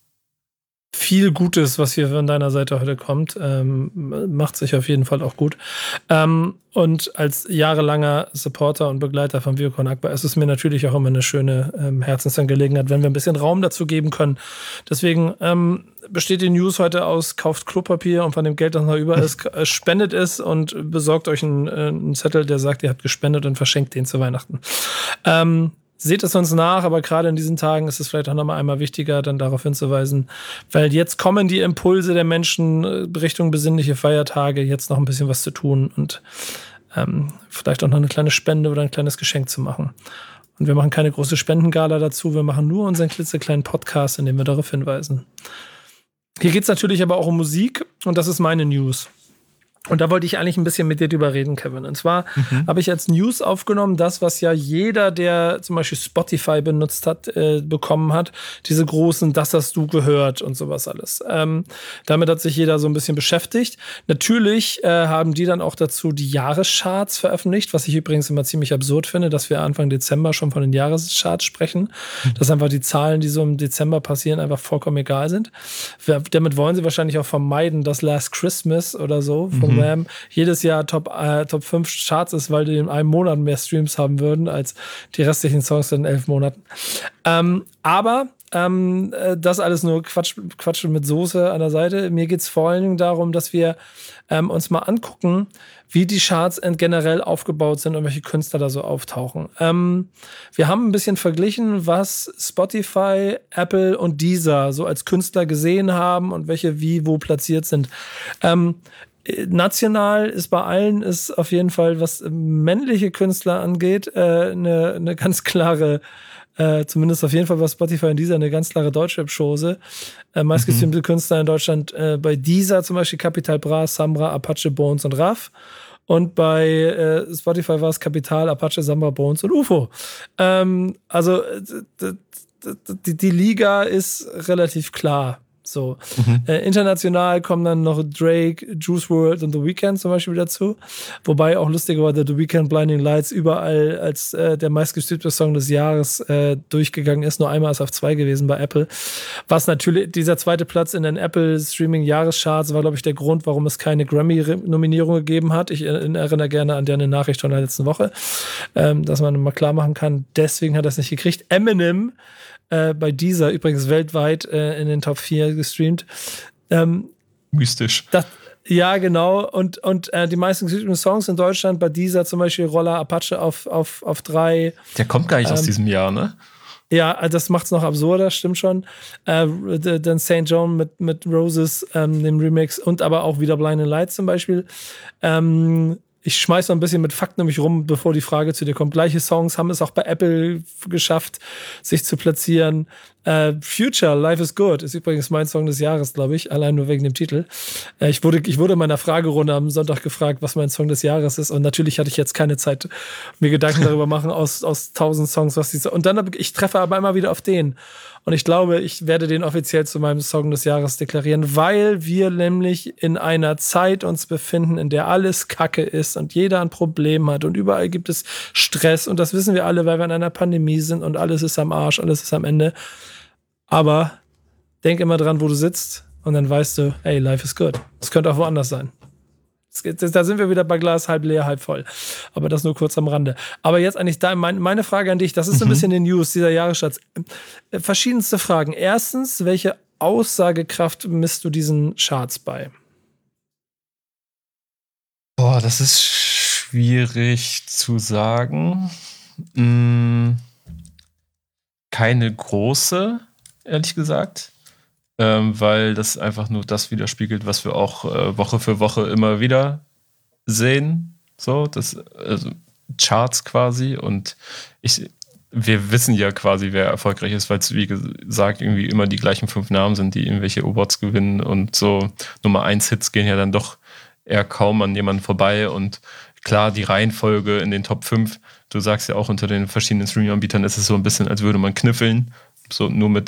Viel Gutes, was hier von deiner Seite heute kommt, macht sich auf jeden Fall auch gut. Und als jahrelanger Supporter und Begleiter von Viocon Akbar ist es mir natürlich auch immer eine schöne Herzensangelegenheit, wenn wir ein bisschen Raum dazu geben können. Deswegen besteht die News heute aus: kauft Klopapier und von dem Geld, das noch über ist, spendet es und besorgt euch einen Zettel, der sagt, ihr habt gespendet, und verschenkt den zu Weihnachten. Seht es uns nach, aber gerade in diesen Tagen ist es vielleicht auch nochmal einmal wichtiger, dann darauf hinzuweisen, weil jetzt kommen die Impulse der Menschen Richtung besinnliche Feiertage, jetzt noch ein bisschen was zu tun und vielleicht auch noch eine kleine Spende oder ein kleines Geschenk zu machen. Und wir machen keine große Spendengala dazu, wir machen nur unseren klitzekleinen Podcast, in dem wir darauf hinweisen. Hier geht es natürlich aber auch um Musik, und das ist meine News. Und da wollte ich eigentlich ein bisschen mit dir drüber reden, Kevin. Und zwar habe ich als News aufgenommen, das, was ja jeder, der zum Beispiel Spotify benutzt hat, bekommen hat. Diese großen, das hast du gehört und sowas alles. Damit hat sich jeder so ein bisschen beschäftigt. Natürlich haben die dann auch dazu die Jahrescharts veröffentlicht, was ich übrigens immer ziemlich absurd finde, dass wir Anfang Dezember schon von den Jahrescharts sprechen. Dass einfach die Zahlen, die so im Dezember passieren, einfach vollkommen egal sind. Damit wollen sie wahrscheinlich auch vermeiden, dass Last Christmas oder so von Wham jedes Jahr Top 5 Charts ist, weil die in einem Monat mehr Streams haben würden als die restlichen Songs in 11 Monaten. Aber das alles nur Quatsch mit Soße an der Seite. Mir geht es vor allen Dingen darum, dass wir uns mal angucken, wie die Charts generell aufgebaut sind und welche Künstler da so auftauchen. Wir haben ein bisschen verglichen, was Spotify, Apple und Deezer so als Künstler gesehen haben und welche wie wo platziert sind. National ist bei allen auf jeden Fall, was männliche Künstler angeht, eine ganz klare, zumindest auf jeden Fall bei Spotify und Deezer, eine ganz klare Deutschrap-Chose. Meistgestreamte Künstler in Deutschland bei Deezer zum Beispiel Capital Bra, Samra, Apache, Bones und Raff. Und bei Spotify war es Capital, Apache, Samra, Bones und UFO. Also die Liga ist relativ klar. So. International kommen dann noch Drake, Juice WRLD und The Weeknd zum Beispiel dazu. Wobei auch lustigerweise The Weeknd Blinding Lights überall als der meistgestreamte Song des Jahres durchgegangen ist. Nur einmal ist auf 2 gewesen bei Apple. Was natürlich, dieser zweite Platz in den Apple Streaming Jahrescharts war, glaube ich, der Grund, warum es keine Grammy-Nominierung gegeben hat. Ich erinnere gerne an deine Nachricht von der letzten Woche, dass man mal klar machen kann, deswegen hat er es nicht gekriegt. Eminem bei Deezer übrigens weltweit in den Top 4 gestreamt. Mystisch. Ja, genau. Und die meisten gestreamten Songs in Deutschland bei Deezer zum Beispiel Roller, Apache auf 3. Der kommt gar nicht aus diesem Jahr, ne? Ja, das macht's noch absurder, stimmt schon. Dann St. John mit Roses, dem Remix, und aber auch wieder Blinding Lights zum Beispiel. Ich schmeiß noch ein bisschen mit Fakten nämlich rum, bevor die Frage zu dir kommt. Gleiche Songs haben es auch bei Apple geschafft, sich zu platzieren. Future, Life is Good, ist übrigens mein Song des Jahres, glaube ich, allein nur wegen dem Titel. Ich wurde in meiner Fragerunde am Sonntag gefragt, was mein Song des Jahres ist, und natürlich hatte ich jetzt keine Zeit, mir Gedanken darüber machen aus 1000 Songs, was diese. Und dann ich treffe aber immer wieder auf den. Und ich glaube, ich werde den offiziell zu meinem Song des Jahres deklarieren, weil wir nämlich in einer Zeit uns befinden, in der alles Kacke ist und jeder ein Problem hat und überall gibt es Stress, und das wissen wir alle, weil wir in einer Pandemie sind und alles ist am Arsch, alles ist am Ende. Aber denk immer dran, wo du sitzt, und dann weißt du, hey, life is good. Es könnte auch woanders sein. Da sind wir wieder bei Glas halb leer, halb voll. Aber das nur kurz am Rande. Aber jetzt eigentlich meine Frage an dich, das ist so ein bisschen die News dieser Jahresschatz. Verschiedenste Fragen. Erstens, welche Aussagekraft misst du diesen Charts bei? Boah, das ist schwierig zu sagen. Keine große, ehrlich gesagt. Weil das einfach nur das widerspiegelt, was wir auch Woche für Woche immer wieder sehen. So, also Charts quasi. Und wir wissen ja quasi, wer erfolgreich ist, weil es, wie gesagt, irgendwie immer die gleichen 5 Namen sind, die irgendwelche Awards gewinnen. Und so Nummer 1 Hits gehen ja dann doch eher kaum an jemanden vorbei. Und klar, die Reihenfolge in den Top 5, du sagst ja auch, unter den verschiedenen Streaming-Anbietern ist es so ein bisschen, als würde man kniffeln. So nur mit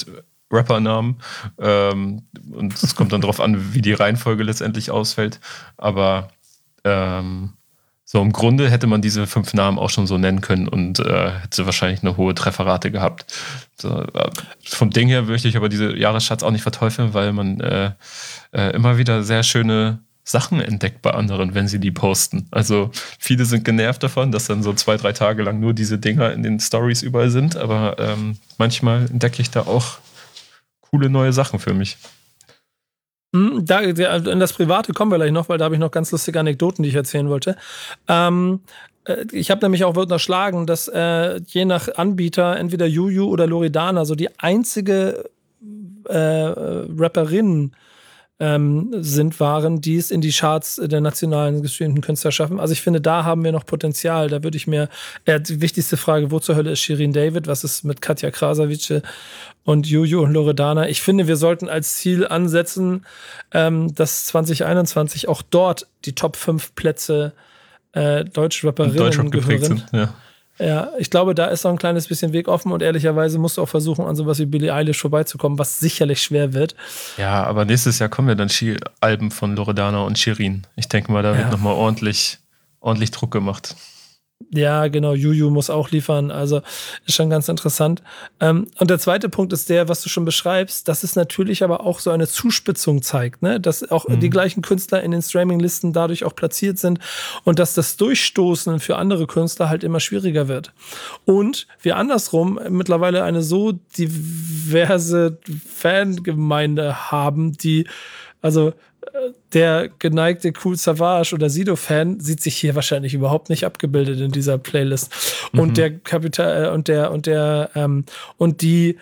Rappernamen. Und es kommt dann darauf an, wie die Reihenfolge letztendlich ausfällt. Aber so im Grunde hätte man diese 5 Namen auch schon so nennen können und hätte wahrscheinlich eine hohe Trefferrate gehabt. So, vom Ding her möchte ich aber diese Jahrescharts auch nicht verteufeln, weil man immer wieder sehr schöne Sachen entdeckt bei anderen, wenn sie die posten. Also viele sind genervt davon, dass dann so 2-3 Tage lang nur diese Dinger in den Stories überall sind, aber manchmal entdecke ich da auch coole neue Sachen für mich. In das Private kommen wir gleich noch, weil da habe ich noch ganz lustige Anekdoten, die ich erzählen wollte. Ich habe nämlich auch unterschlagen, dass je nach Anbieter entweder Juju oder Loredana so die einzige Rapperinnen waren, die es in die Charts der nationalen gestreamten Künstler schaffen. Also ich finde, da haben wir noch Potenzial. Da würde ich mir, die wichtigste Frage, wo zur Hölle ist Shirin David? Was ist mit Katja Krasavice und Juju und Loredana? Ich finde, wir sollten als Ziel ansetzen, dass 2021 auch dort die Top 5 Plätze Deutschrapperinnen gehören. Sind, ja. Ja, ich glaube, da ist noch ein kleines bisschen Weg offen und ehrlicherweise musst du auch versuchen, an sowas wie Billie Eilish vorbeizukommen, was sicherlich schwer wird. Ja, aber nächstes Jahr kommen ja dann Alben von Loredana und Shirin. Ich denke mal, da wird nochmal ordentlich Druck gemacht. Ja, genau, Juju muss auch liefern, also ist schon ganz interessant. Und der zweite Punkt ist der, was du schon beschreibst, dass es natürlich aber auch so eine Zuspitzung zeigt, ne? Dass auch die gleichen Künstler in den Streaming-Listen dadurch auch platziert sind und dass das Durchstoßen für andere Künstler halt immer schwieriger wird. Und wir andersrum mittlerweile eine so diverse Fangemeinde haben, die, also der geneigte Cool Savage oder Sido-Fan sieht sich hier wahrscheinlich überhaupt nicht abgebildet in dieser Playlist. Und der Kapital und die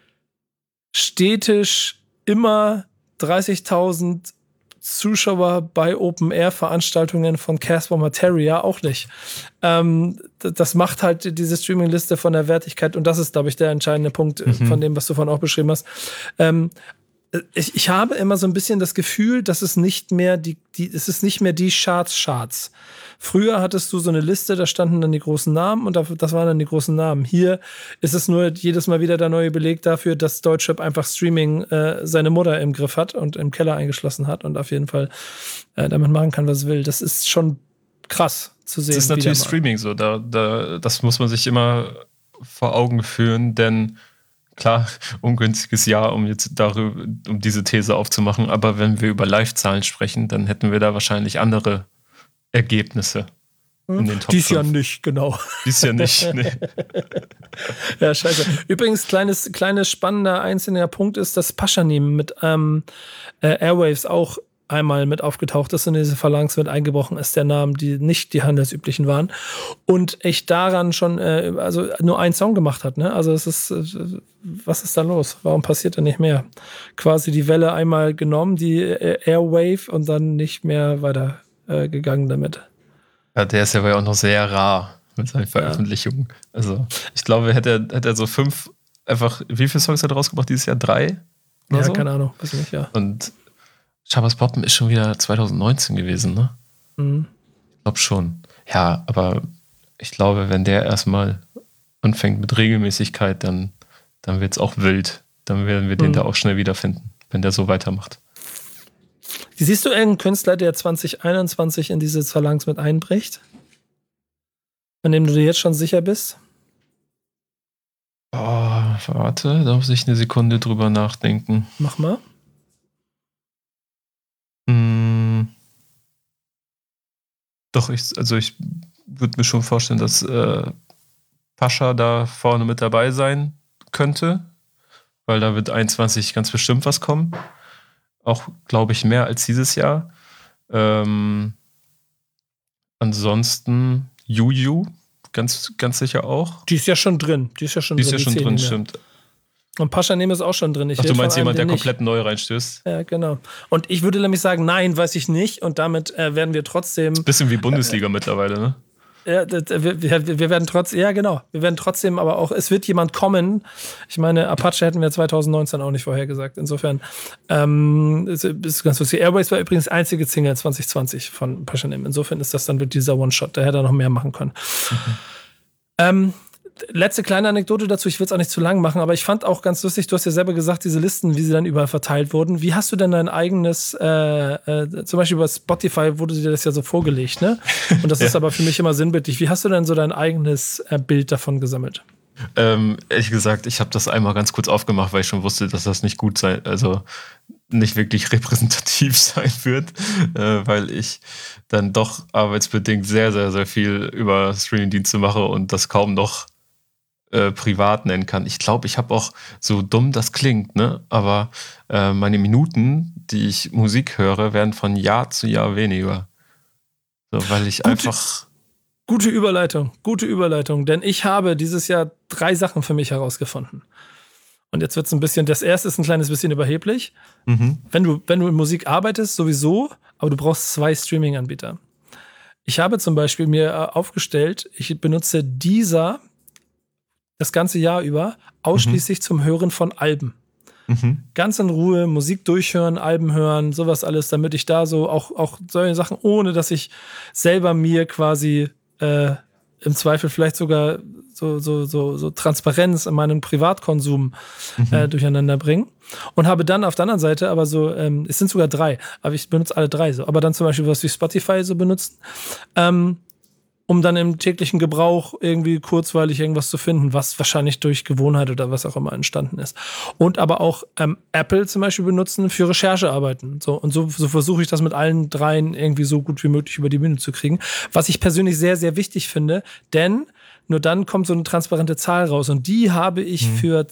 stetig immer 30.000 Zuschauer bei Open-Air-Veranstaltungen von Casper Materia auch nicht. Das macht halt diese Streaming-Liste von der Wertigkeit, und das ist, glaube ich, der entscheidende Punkt von dem, was du vorhin auch beschrieben hast. Ich habe immer so ein bisschen das Gefühl, dass es nicht mehr es ist nicht mehr die Charts. Früher hattest du so eine Liste, da standen dann die großen Namen und das waren dann die großen Namen. Hier ist es nur jedes Mal wieder der neue Beleg dafür, dass Deutschrap einfach Streaming seine Mutter im Griff hat und im Keller eingeschlossen hat und auf jeden Fall damit machen kann, was es will. Das ist schon krass zu sehen. Das ist natürlich Streaming so. Das muss man sich immer vor Augen führen, denn klar, ungünstiges Jahr, um diese These aufzumachen, aber wenn wir über Live-Zahlen sprechen, dann hätten wir da wahrscheinlich andere Ergebnisse in den Top 5. Dies Jahr nicht, genau. Dies Jahr nicht, nee. Ja, scheiße. Übrigens, kleines spannender einzelner Punkt ist, dass Paschanim mit Airwaves auch einmal mit aufgetaucht ist und in diese Phalanx mit eingebrochen ist, der Namen, die nicht die handelsüblichen waren. Und ich daran schon, also nur einen Song gemacht hat, ne? Also es ist, was ist da los? Warum passiert da nicht mehr? Quasi die Welle einmal genommen, die Airwave, und dann nicht mehr weiter gegangen damit. Ja, der ist ja auch noch sehr rar mit seinen Veröffentlichungen. Ja. Also ich glaube, hätte er so 5, einfach, wie viele Songs hat er rausgebracht dieses Jahr? 3? Ja, so? Keine Ahnung, weiß ich nicht, ja. Und Shabazz Poppen ist schon wieder 2019 gewesen, ne? Mhm. Ich glaube schon. Ja, aber ich glaube, wenn der erstmal anfängt mit Regelmäßigkeit, dann wird es auch wild. Dann werden wir den da auch schnell wiederfinden, wenn der so weitermacht. Siehst du irgendeinen Künstler, der 2021 in diese Phalanx mit einbricht? An dem du dir jetzt schon sicher bist? Oh, warte, da muss ich eine Sekunde drüber nachdenken. Mach mal. Doch, ich würde mir schon vorstellen, dass Pascha da vorne mit dabei sein könnte, weil da wird 21 ganz bestimmt was kommen. Auch, glaube ich, mehr als dieses Jahr. Ansonsten Juju, ganz, ganz sicher auch. Die ist ja schon drin. Die ist ja schon drin, stimmt. Und Paschanim ist auch schon drin. Ach, du meinst jemand, der komplett neu reinstößt? Ja, genau. Und ich würde nämlich sagen, nein, weiß ich nicht. Und damit werden wir trotzdem... Das ist ein bisschen wie Bundesliga mittlerweile, ne? Ja, wir werden trotzdem... Ja, genau. Wir werden trotzdem aber auch... Es wird jemand kommen. Ich meine, Apache hätten wir 2019 auch nicht vorhergesagt. Insofern ist ganz lustig. Airways war übrigens einzige Single 2020 von Paschanim. Insofern ist das dann wirklich dieser One-Shot. Da hätte er noch mehr machen können. letzte kleine Anekdote dazu, ich will es auch nicht zu lang machen, aber ich fand auch ganz lustig, du hast ja selber gesagt, diese Listen, wie sie dann überall verteilt wurden. Wie hast du denn dein eigenes, zum Beispiel bei Spotify wurde dir das ja so vorgelegt, ne? Und das ist aber für mich immer sinnbildlich. Wie hast du denn so dein eigenes Bild davon gesammelt? Ehrlich gesagt, ich habe das einmal ganz kurz aufgemacht, weil ich schon wusste, dass das nicht gut sein, also nicht wirklich repräsentativ sein wird, weil ich dann doch arbeitsbedingt sehr, sehr, sehr viel über Streamingdienste mache und das kaum noch privat nennen kann. Ich glaube, ich habe auch, so dumm das klingt, ne, aber meine Minuten, die ich Musik höre, werden von Jahr zu Jahr weniger. So, weil ich einfach... Gute Überleitung, denn ich habe dieses Jahr 3 Sachen für mich herausgefunden. Und jetzt wird es ein bisschen, das erste ist ein kleines bisschen überheblich. Mhm. Wenn du in Musik arbeitest, sowieso, aber du brauchst 2 Streaming-Anbieter. Ich habe zum Beispiel mir aufgestellt, ich benutze Deezer das ganze Jahr über ausschließlich zum Hören von Alben. Ganz in Ruhe Musik durchhören, Alben hören, sowas alles, damit ich da so auch solche Sachen, ohne dass ich selber mir quasi im Zweifel vielleicht sogar so Transparenz in meinem Privatkonsum durcheinander bringen. Und habe dann auf der anderen Seite aber so, es sind sogar 3, aber ich benutze alle 3 so, aber dann zum Beispiel was wie Spotify so benutzen, um dann im täglichen Gebrauch irgendwie kurzweilig irgendwas zu finden, was wahrscheinlich durch Gewohnheit oder was auch immer entstanden ist. Und aber auch Apple zum Beispiel benutzen für Recherchearbeiten. So versuche ich das mit allen 3 irgendwie so gut wie möglich über die Bühne zu kriegen. Was ich persönlich sehr, sehr wichtig finde, denn nur dann kommt so eine transparente Zahl raus. Und die habe ich für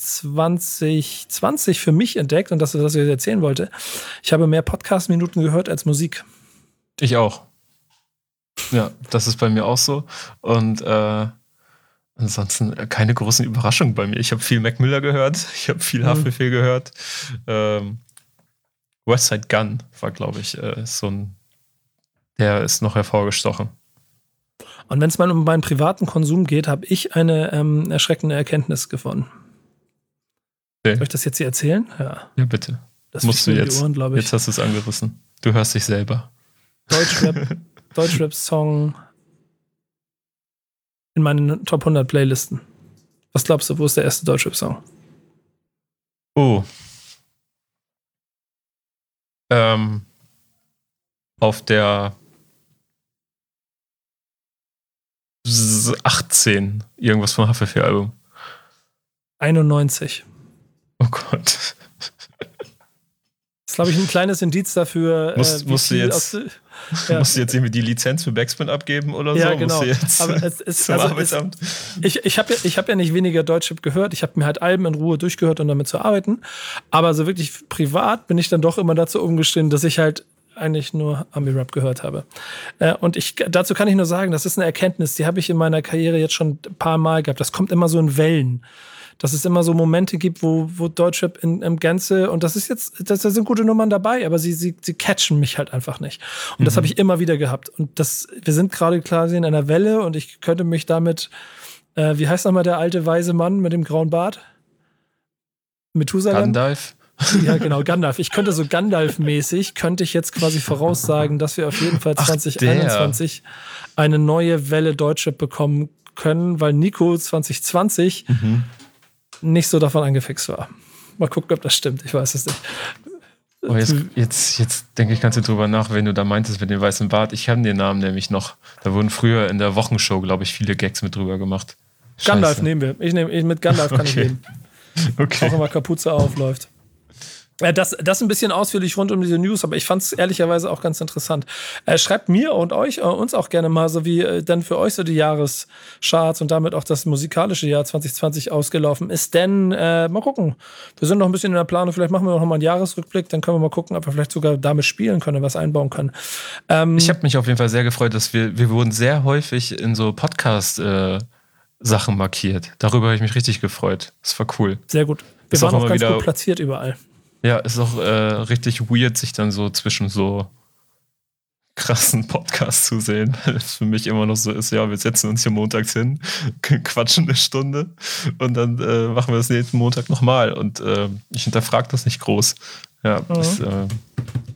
2020 für mich entdeckt. Und das ist, was ich erzählen wollte. Ich habe mehr Podcast-Minuten gehört als Musik. Ich auch. Ja, das ist bei mir auch so. Und ansonsten keine großen Überraschungen bei mir. Ich habe viel Mac Miller gehört, ich habe viel Haftbefehl gehört. Westside Gunn war, glaube ich, der ist noch hervorgestochen. Und wenn es mal um meinen privaten Konsum geht, habe ich eine erschreckende Erkenntnis gewonnen. Okay. Soll ich das jetzt hier erzählen? Ja, bitte. Das musst du jetzt. Ohren, glaube ich. Jetzt hast du es angerissen. Du hörst dich selber. Deutschrap-Song in meinen Top 100 Playlisten. Was glaubst du, wo ist der erste Deutschrap-Song? Oh. Auf der 18, irgendwas vom Haftbefehl-Album. 91. Oh Gott. Das ist, glaube ich, ein kleines Indiz dafür. Musst du jetzt irgendwie die Lizenz für Backspin abgeben oder so? Ja, genau. Musst du jetzt aber es ist, zum Arbeitsamt? Ich hab ja nicht weniger Deutschrap gehört. Ich habe mir halt Alben in Ruhe durchgehört, um damit zu arbeiten. Aber so wirklich privat bin ich dann doch immer dazu umgestiegen, dass ich halt eigentlich nur Ami-Rap gehört habe. Und dazu kann ich nur sagen, das ist eine Erkenntnis, die habe ich in meiner Karriere jetzt schon ein paar Mal gehabt. Das kommt immer so in Wellen. Dass es immer so Momente gibt, wo Deutschrap in Gänze, und da sind gute Nummern dabei, aber sie catchen mich halt einfach nicht. Und das habe ich immer wieder gehabt. Und wir sind gerade quasi in einer Welle und ich könnte mich damit, wie heißt nochmal der alte weise Mann mit dem grauen Bart? Methusalem? Gandalf? Ja, genau, Gandalf. Ich könnte so Gandalf-mäßig, jetzt quasi voraussagen, dass wir auf jeden Fall 2021 eine neue Welle Deutschrap bekommen können, weil Nico 2020 nicht so davon angefixt war. Mal gucken, ob das stimmt. Ich weiß es nicht. Oh, jetzt denke ich ganz drüber nach, wenn du da meintest mit dem weißen Bart. Ich kenne den Namen nämlich noch. Da wurden früher in der Wochenshow, glaube ich, viele Gags mit drüber gemacht. Scheiße. Gandalf nehmen wir. Mit Gandalf kann ich leben. Okay. Auch immer Kapuze aufläuft. Das ein bisschen ausführlich rund um diese News, aber ich fand es ehrlicherweise auch ganz interessant. Schreibt mir und uns auch gerne mal, so wie dann für euch so die Jahrescharts und damit auch das musikalische Jahr 2020 ausgelaufen ist. Denn, mal gucken, wir sind noch ein bisschen in der Planung, vielleicht machen wir noch mal einen Jahresrückblick, dann können wir mal gucken, ob wir vielleicht sogar damit spielen können, was einbauen können. Ich habe mich auf jeden Fall sehr gefreut, dass wir wurden sehr häufig in so Podcast-Sachen markiert. Darüber habe ich mich richtig gefreut. Das war cool. Sehr gut. Wir waren auch ganz gut platziert überall. Ja, ist auch richtig weird, sich dann so zwischen so krassen Podcasts zu sehen, weil es für mich immer noch so ist, ja, wir setzen uns hier montags hin, quatschen eine Stunde und dann machen wir das nächsten Montag nochmal und ich hinterfrage das nicht groß. Ja,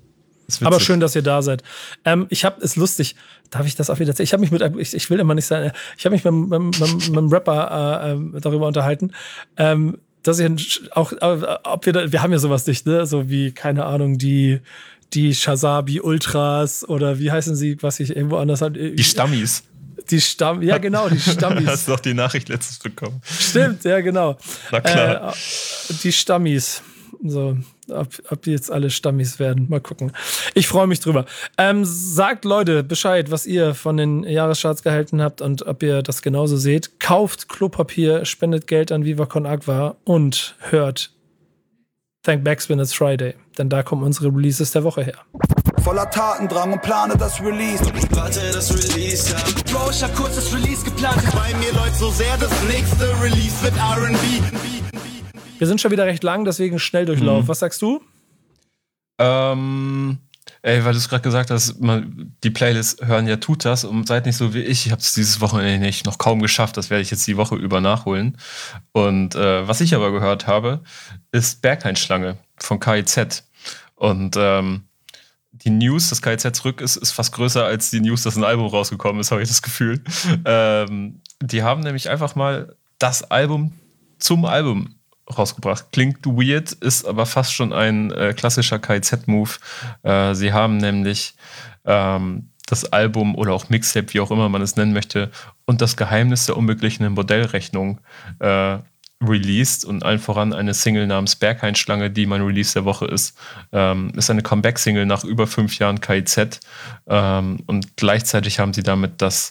Aber schön, dass ihr da seid. Ist lustig, darf ich das auch wieder erzählen? Ich will immer nicht sagen, ich habe mich mit einem Rapper darüber unterhalten, dass ich auch, wir haben ja sowas nicht, ne? So wie, keine Ahnung, die Shazabi Ultras oder wie heißen sie, was ich irgendwo anders habe. Die Stammis. Ja, genau, die Stammis. Hast du auch die Nachricht letztens bekommen. Stimmt, ja, genau. Na klar. Die Stammis. So, ob die jetzt alle Stammis werden. Mal gucken. Ich freue mich drüber. Sagt Leute Bescheid, was ihr von den Jahrescharts gehalten habt und ob ihr das genauso seht. Kauft Klopapier, spendet Geld an Viva Con Agua und hört Thank Backspin, it's Friday. Denn da kommen unsere Releases der Woche her. Voller Tatendrang und plane das Release. Warte, das Release, ja. Bro, ich hab kurz das Release geplant. Bei mir läuft so sehr, das nächste Release wird R&B. Wir sind schon wieder recht lang, deswegen Schnelldurchlauf. Was sagst du? Weil du es gerade gesagt hast, die Playlists hören ja tut das und seid nicht so wie ich. Ich habe es dieses Wochenende noch kaum geschafft. Das werde ich jetzt die Woche über nachholen. Und was ich aber gehört habe, ist Berghain-Schlange von KIZ. Und die News, dass KIZ zurück ist fast größer als die News, dass ein Album rausgekommen ist, habe ich das Gefühl. Die haben nämlich einfach mal das Album zum Album rausgebracht. Klingt weird, ist aber fast schon ein klassischer KIZ-Move. Sie haben nämlich das Album oder auch Mixtape, wie auch immer man es nennen möchte, und das Geheimnis der unbeglichen Modellrechnung released und allen voran eine Single namens Berghain-Schlange, die mein Release der Woche ist. Ist eine Comeback-Single nach über 5 Jahren KIZ und gleichzeitig haben sie damit das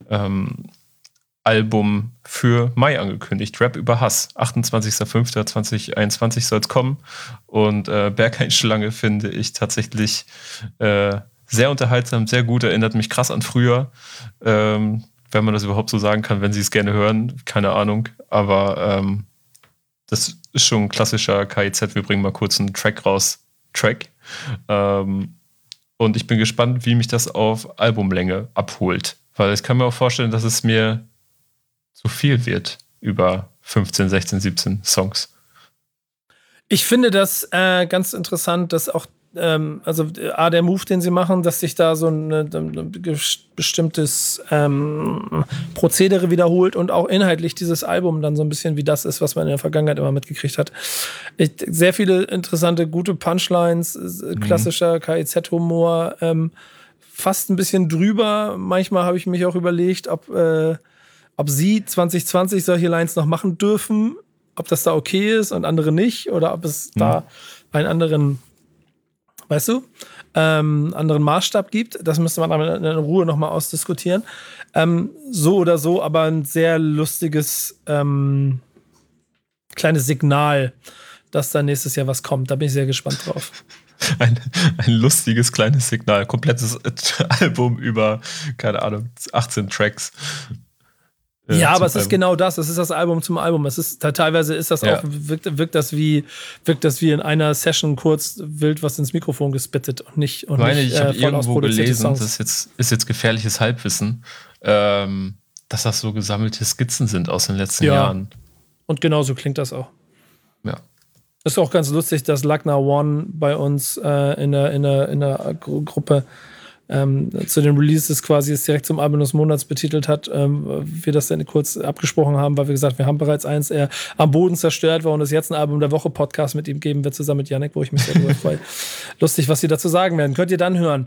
Album für Mai angekündigt. Rap über Hass. 28.05.2021 soll es kommen. Und Berghain-Schlange finde ich tatsächlich sehr unterhaltsam, sehr gut. Erinnert mich krass an früher. Wenn man das überhaupt so sagen kann, wenn sie es gerne hören. Keine Ahnung. Aber das ist schon ein klassischer KIZ. Wir bringen mal kurz einen Track raus. Und ich bin gespannt, wie mich das auf Albumlänge abholt. Weil ich kann mir auch vorstellen, dass es mir zu viel wird über 15, 16, 17 Songs. Ich finde das ganz interessant, dass auch der Move, den sie machen, dass sich da so ein bestimmtes Prozedere wiederholt und auch inhaltlich dieses Album dann so ein bisschen wie das ist, was man in der Vergangenheit immer mitgekriegt hat. Sehr viele interessante, gute Punchlines, klassischer KIZ-Humor, fast ein bisschen drüber. Manchmal habe ich mich auch überlegt, ob sie 2020 solche Lines noch machen dürfen, ob das da okay ist und andere nicht, oder ob es da einen anderen, weißt du, anderen Maßstab gibt. Das müsste man in Ruhe nochmal ausdiskutieren. So oder so, aber ein sehr lustiges kleines Signal, dass da nächstes Jahr was kommt. Da bin ich sehr gespannt drauf. Ein lustiges kleines Signal. Komplettes Album über, keine Ahnung, 18 Tracks. Ja, aber es ist genau das. Es ist das Album zum Album. Es ist teilweise ist das auch, wirkt das wie in einer Session kurz wild was ins Mikrofon gespittet und nicht. Ich habe irgendwo gelesen, das ist jetzt gefährliches Halbwissen, dass das so gesammelte Skizzen sind aus den letzten Jahren. Und genauso klingt das auch. Ja. Ist auch ganz lustig, dass Lagna One bei uns in der Gruppe zu den Releases quasi es direkt zum Album des Monats betitelt hat, wir das dann kurz abgesprochen haben, weil wir gesagt, wir haben bereits eins, er am Boden zerstört war und es jetzt ein Album der Woche Podcast mit ihm geben wird, zusammen mit Yannick, wo ich mich sehr darüber freue. Lustig, was sie dazu sagen werden. Könnt ihr dann hören.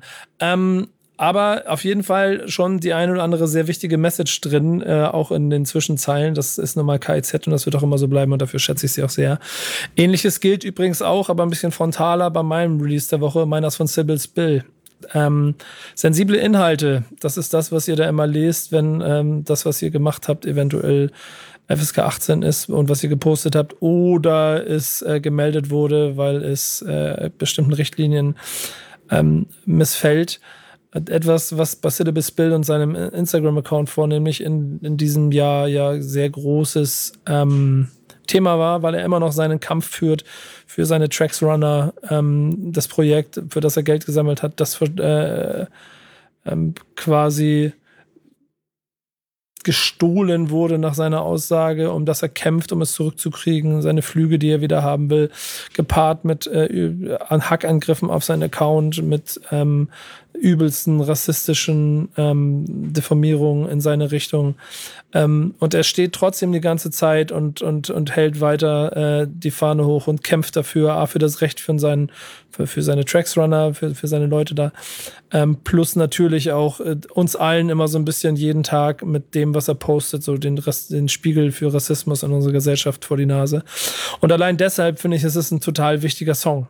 Aber auf jeden Fall schon die eine oder andere sehr wichtige Message drin, auch in den Zwischenzeilen. Das ist nun mal KIZ und das wird auch immer so bleiben und dafür schätze ich sie auch sehr. Ähnliches gilt übrigens auch, aber ein bisschen frontaler bei meinem Release der Woche, meiner ist von Sybil Spill. Sensible Inhalte, das ist das, was ihr da immer lest, wenn das, was ihr gemacht habt, eventuell FSK 18 ist und was ihr gepostet habt oder es gemeldet wurde, weil es bestimmten Richtlinien missfällt. Etwas, was bei Sybil Spill und seinem Instagram-Account vornehmlich in diesem Jahr ja sehr großes Thema war, weil er immer noch seinen Kampf führt für seine Tracks Runner, das Projekt, für das er Geld gesammelt hat, das quasi gestohlen wurde nach seiner Aussage, um das er kämpft, um es zurückzukriegen, seine Flüge, die er wieder haben will, gepaart mit Hackangriffen auf seinen Account, mit übelsten rassistischen Diffamierungen in seine Richtung. Und er steht trotzdem die ganze Zeit und hält weiter die Fahne hoch und kämpft dafür, für das Recht für seine Tracksrunner, für seine Leute da. Plus natürlich auch uns allen immer so ein bisschen jeden Tag mit dem, was er postet, so den Spiegel für Rassismus in unserer Gesellschaft vor die Nase. Und allein deshalb finde ich, es ist ein total wichtiger Song.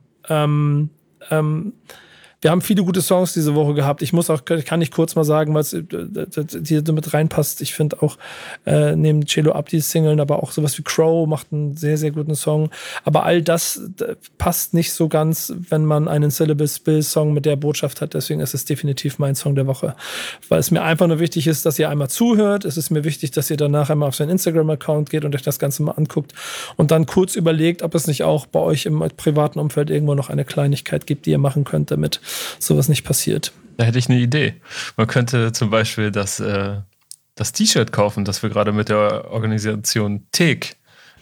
Wir haben viele gute Songs diese Woche gehabt. Ich kann nicht kurz mal sagen, weil es hier mit reinpasst. Ich finde auch neben Cello Abdis Singeln, aber auch sowas wie Crow macht einen sehr, sehr guten Song. Aber all das passt nicht so ganz, wenn man einen Syllable Spill Song mit der Botschaft hat. Deswegen ist es definitiv mein Song der Woche. Weil es mir einfach nur wichtig ist, dass ihr einmal zuhört. Es ist mir wichtig, dass ihr danach einmal auf seinen Instagram-Account geht und euch das Ganze mal anguckt und dann kurz überlegt, ob es nicht auch bei euch im privaten Umfeld irgendwo noch eine Kleinigkeit gibt, die ihr machen könnt, damit sowas nicht passiert. Da hätte ich eine Idee. Man könnte zum Beispiel das T-Shirt kaufen, das wir gerade mit der Organisation TEK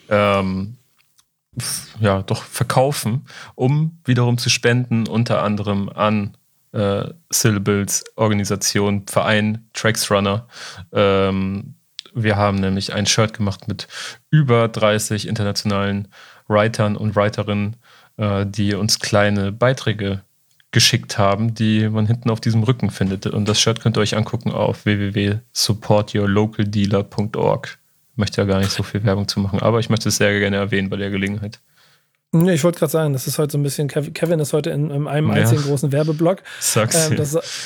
verkaufen, um wiederum zu spenden, unter anderem an Syllables Organisation, Verein Tracksrunner. Wir haben nämlich ein Shirt gemacht mit über 30 internationalen Writern und Writerinnen, die uns kleine Beiträge geschickt haben, die man hinten auf diesem Rücken findet. Und das Shirt könnt ihr euch angucken auf www.supportyourlocaldealer.org. Ich möchte ja gar nicht so viel Werbung zu machen, aber ich möchte es sehr gerne erwähnen bei der Gelegenheit. Nee, ich wollte gerade sagen, das ist heute so ein bisschen, Kevin ist heute in einem einzigen großen Werbeblock. Sag's dir.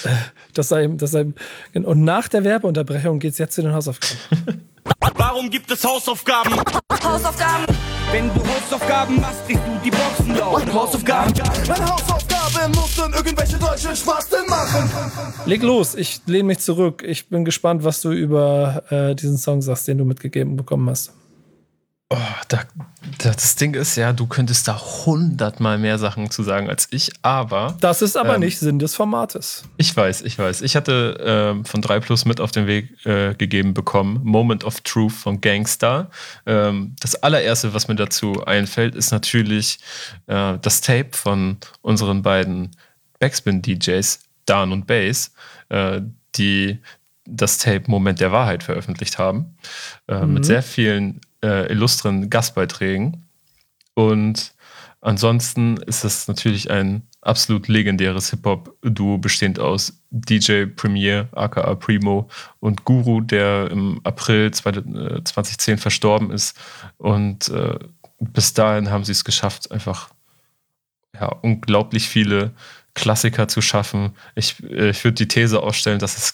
Und nach der Werbeunterbrechung geht's jetzt zu den Hausaufgaben. Warum gibt es Hausaufgaben? Hausaufgaben! Wenn du Hausaufgaben machst, kriegst du die Boxen laut. Hausaufgaben. Meine Hausaufgabe muss dann irgendwelche deutschen Spasten machen. Leg los, ich lehne mich zurück. Ich bin gespannt, was du über diesen Song sagst, den du mitgegeben bekommen hast. Oh, das Ding ist ja, du könntest da 100-mal mehr Sachen zu sagen als ich, aber... Das ist aber nicht Sinn des Formates. Ich weiß. Ich hatte von 3+ mit auf den Weg gegeben bekommen, Moment of Truth von Gangstar. Das allererste, was mir dazu einfällt, ist natürlich das Tape von unseren beiden Backspin-DJs, Dan und Bass, die das Tape Moment der Wahrheit veröffentlicht haben, mit sehr vielen illustren Gastbeiträgen. Und ansonsten ist das natürlich ein absolut legendäres Hip-Hop-Duo, bestehend aus DJ Premier, aka Primo, und Guru, der im April 2010 verstorben ist. Und bis dahin haben sie es geschafft, einfach unglaublich viele Klassiker zu schaffen. Ich würde die These aufstellen, dass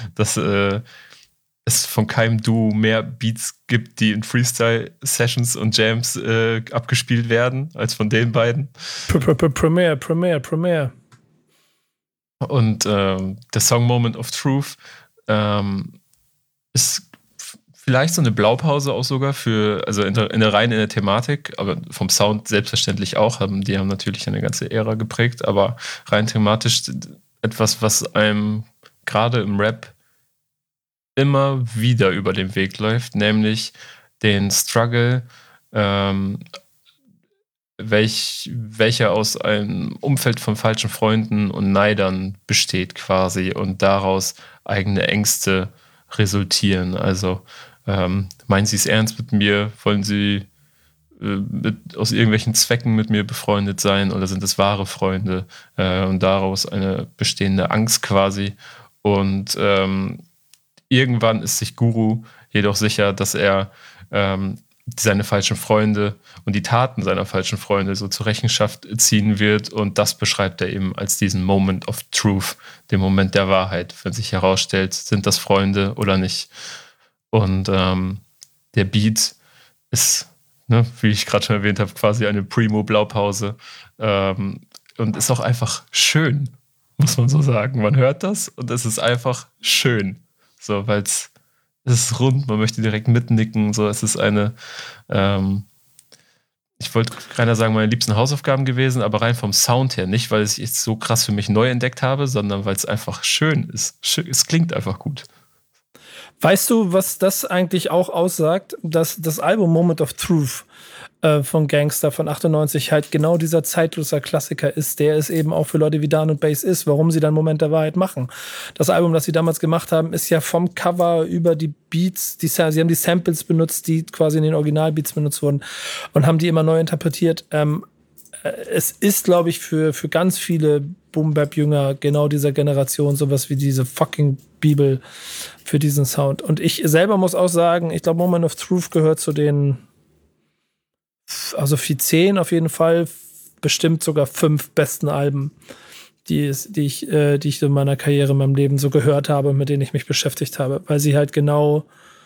es von keinem Duo mehr Beats gibt, die in Freestyle-Sessions und Jams abgespielt werden, als von den beiden. Premier. Und der Song Moment of Truth ist vielleicht so eine Blaupause auch sogar in der Thematik, aber vom Sound selbstverständlich auch. Die haben natürlich eine ganze Ära geprägt, aber rein thematisch etwas, was einem gerade im Rap immer wieder über den Weg läuft, nämlich den Struggle, welcher aus einem Umfeld von falschen Freunden und Neidern besteht quasi und daraus eigene Ängste resultieren. Also meinen sie es ernst mit mir? Wollen sie aus irgendwelchen Zwecken mit mir befreundet sein oder sind es wahre Freunde? Und daraus eine bestehende Angst quasi. Und irgendwann ist sich Guru jedoch sicher, dass er seine falschen Freunde und die Taten seiner falschen Freunde so zur Rechenschaft ziehen wird. Und das beschreibt er eben als diesen Moment of Truth, den Moment der Wahrheit, wenn sich herausstellt, sind das Freunde oder nicht. Und der Beat ist, wie ich gerade schon erwähnt habe, quasi eine Primo-Blaupause und ist auch einfach schön, muss man so sagen. Man hört das und es ist einfach schön. So, weil es ist rund, man möchte direkt mitnicken. So, es ist eine, ich wollte keiner sagen, meine liebsten Hausaufgaben gewesen, aber rein vom Sound her. Nicht, weil ich es so krass für mich neu entdeckt habe, sondern weil es einfach schön ist. Es klingt einfach gut. Weißt du, was das eigentlich auch aussagt? Dass das Album Moment of Truth von Gangster von 98 halt genau dieser zeitloser Klassiker ist, der es eben auch für Leute wie Dan und Bass ist, warum sie dann Moment der Wahrheit machen. Das Album, das sie damals gemacht haben, ist ja vom Cover über die Beats, sie haben die Samples benutzt, die quasi in den Originalbeats benutzt wurden und haben die immer neu interpretiert. Es ist, glaube ich, für ganz viele Boom-Bap-Jünger genau dieser Generation sowas wie diese fucking Bibel für diesen Sound. Und ich selber muss auch sagen, ich glaube, Moment of Truth gehört zu den, also für 10 auf jeden Fall, bestimmt sogar 5 besten Alben, die ich in meiner Karriere, in meinem Leben so gehört habe, mit denen ich mich beschäftigt habe, weil sie halt genau,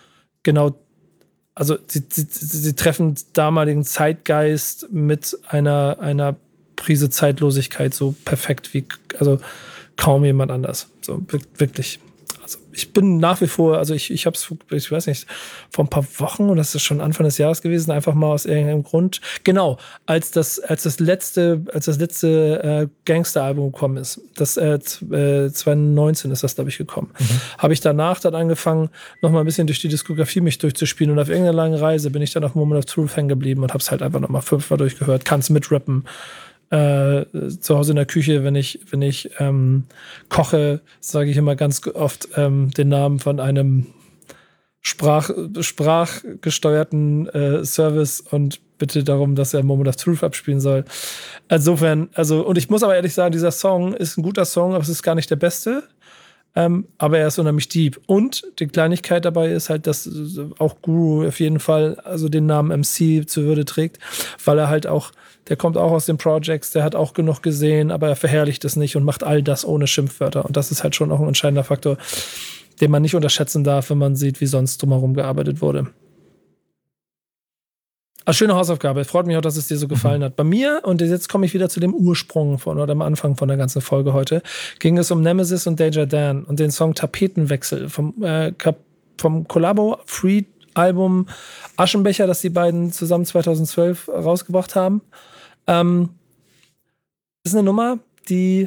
also sie treffen damaligen Zeitgeist mit einer Prise Zeitlosigkeit so perfekt wie, also kaum jemand anders. So wirklich. Also ich bin nach wie vor, also ich habe es, ich weiß nicht, vor ein paar Wochen, oder das ist schon Anfang des Jahres gewesen, einfach mal aus irgendeinem Grund, genau, als das letzte Gangster-Album gekommen ist, das 2019 ist das, glaube ich, gekommen, habe ich danach dann angefangen, noch mal ein bisschen durch die Diskografie mich durchzuspielen und auf irgendeiner langen Reise bin ich dann auf Moment of Truth hängen geblieben und habe es halt einfach noch mal 5-mal durchgehört, kann es mitrappen. Zu Hause in der Küche, wenn ich koche, sage ich immer ganz oft den Namen von einem sprachgesteuerten Service und bitte darum, dass er Moment of Truth abspielen soll. Insofern, und ich muss aber ehrlich sagen, dieser Song ist ein guter Song, aber es ist gar nicht der beste. Aber er ist unheimlich deep. Und die Kleinigkeit dabei ist halt, dass auch Guru auf jeden Fall also den Namen MC zur Würde trägt, weil er halt auch, der kommt auch aus den Projects, der hat auch genug gesehen, aber er verherrlicht es nicht und macht all das ohne Schimpfwörter. Und das ist halt schon auch ein entscheidender Faktor, den man nicht unterschätzen darf, wenn man sieht, wie sonst drumherum gearbeitet wurde. Also schöne Hausaufgabe. Freut mich auch, dass es dir so gefallen hat. Bei mir, und jetzt komme ich wieder zu dem Ursprung oder am Anfang von der ganzen Folge heute, ging es um Nemesis und Danger Dan und den Song Tapetenwechsel vom Collabo Free Album Aschenbecher, das die beiden zusammen 2012 rausgebracht haben. Ist eine Nummer, die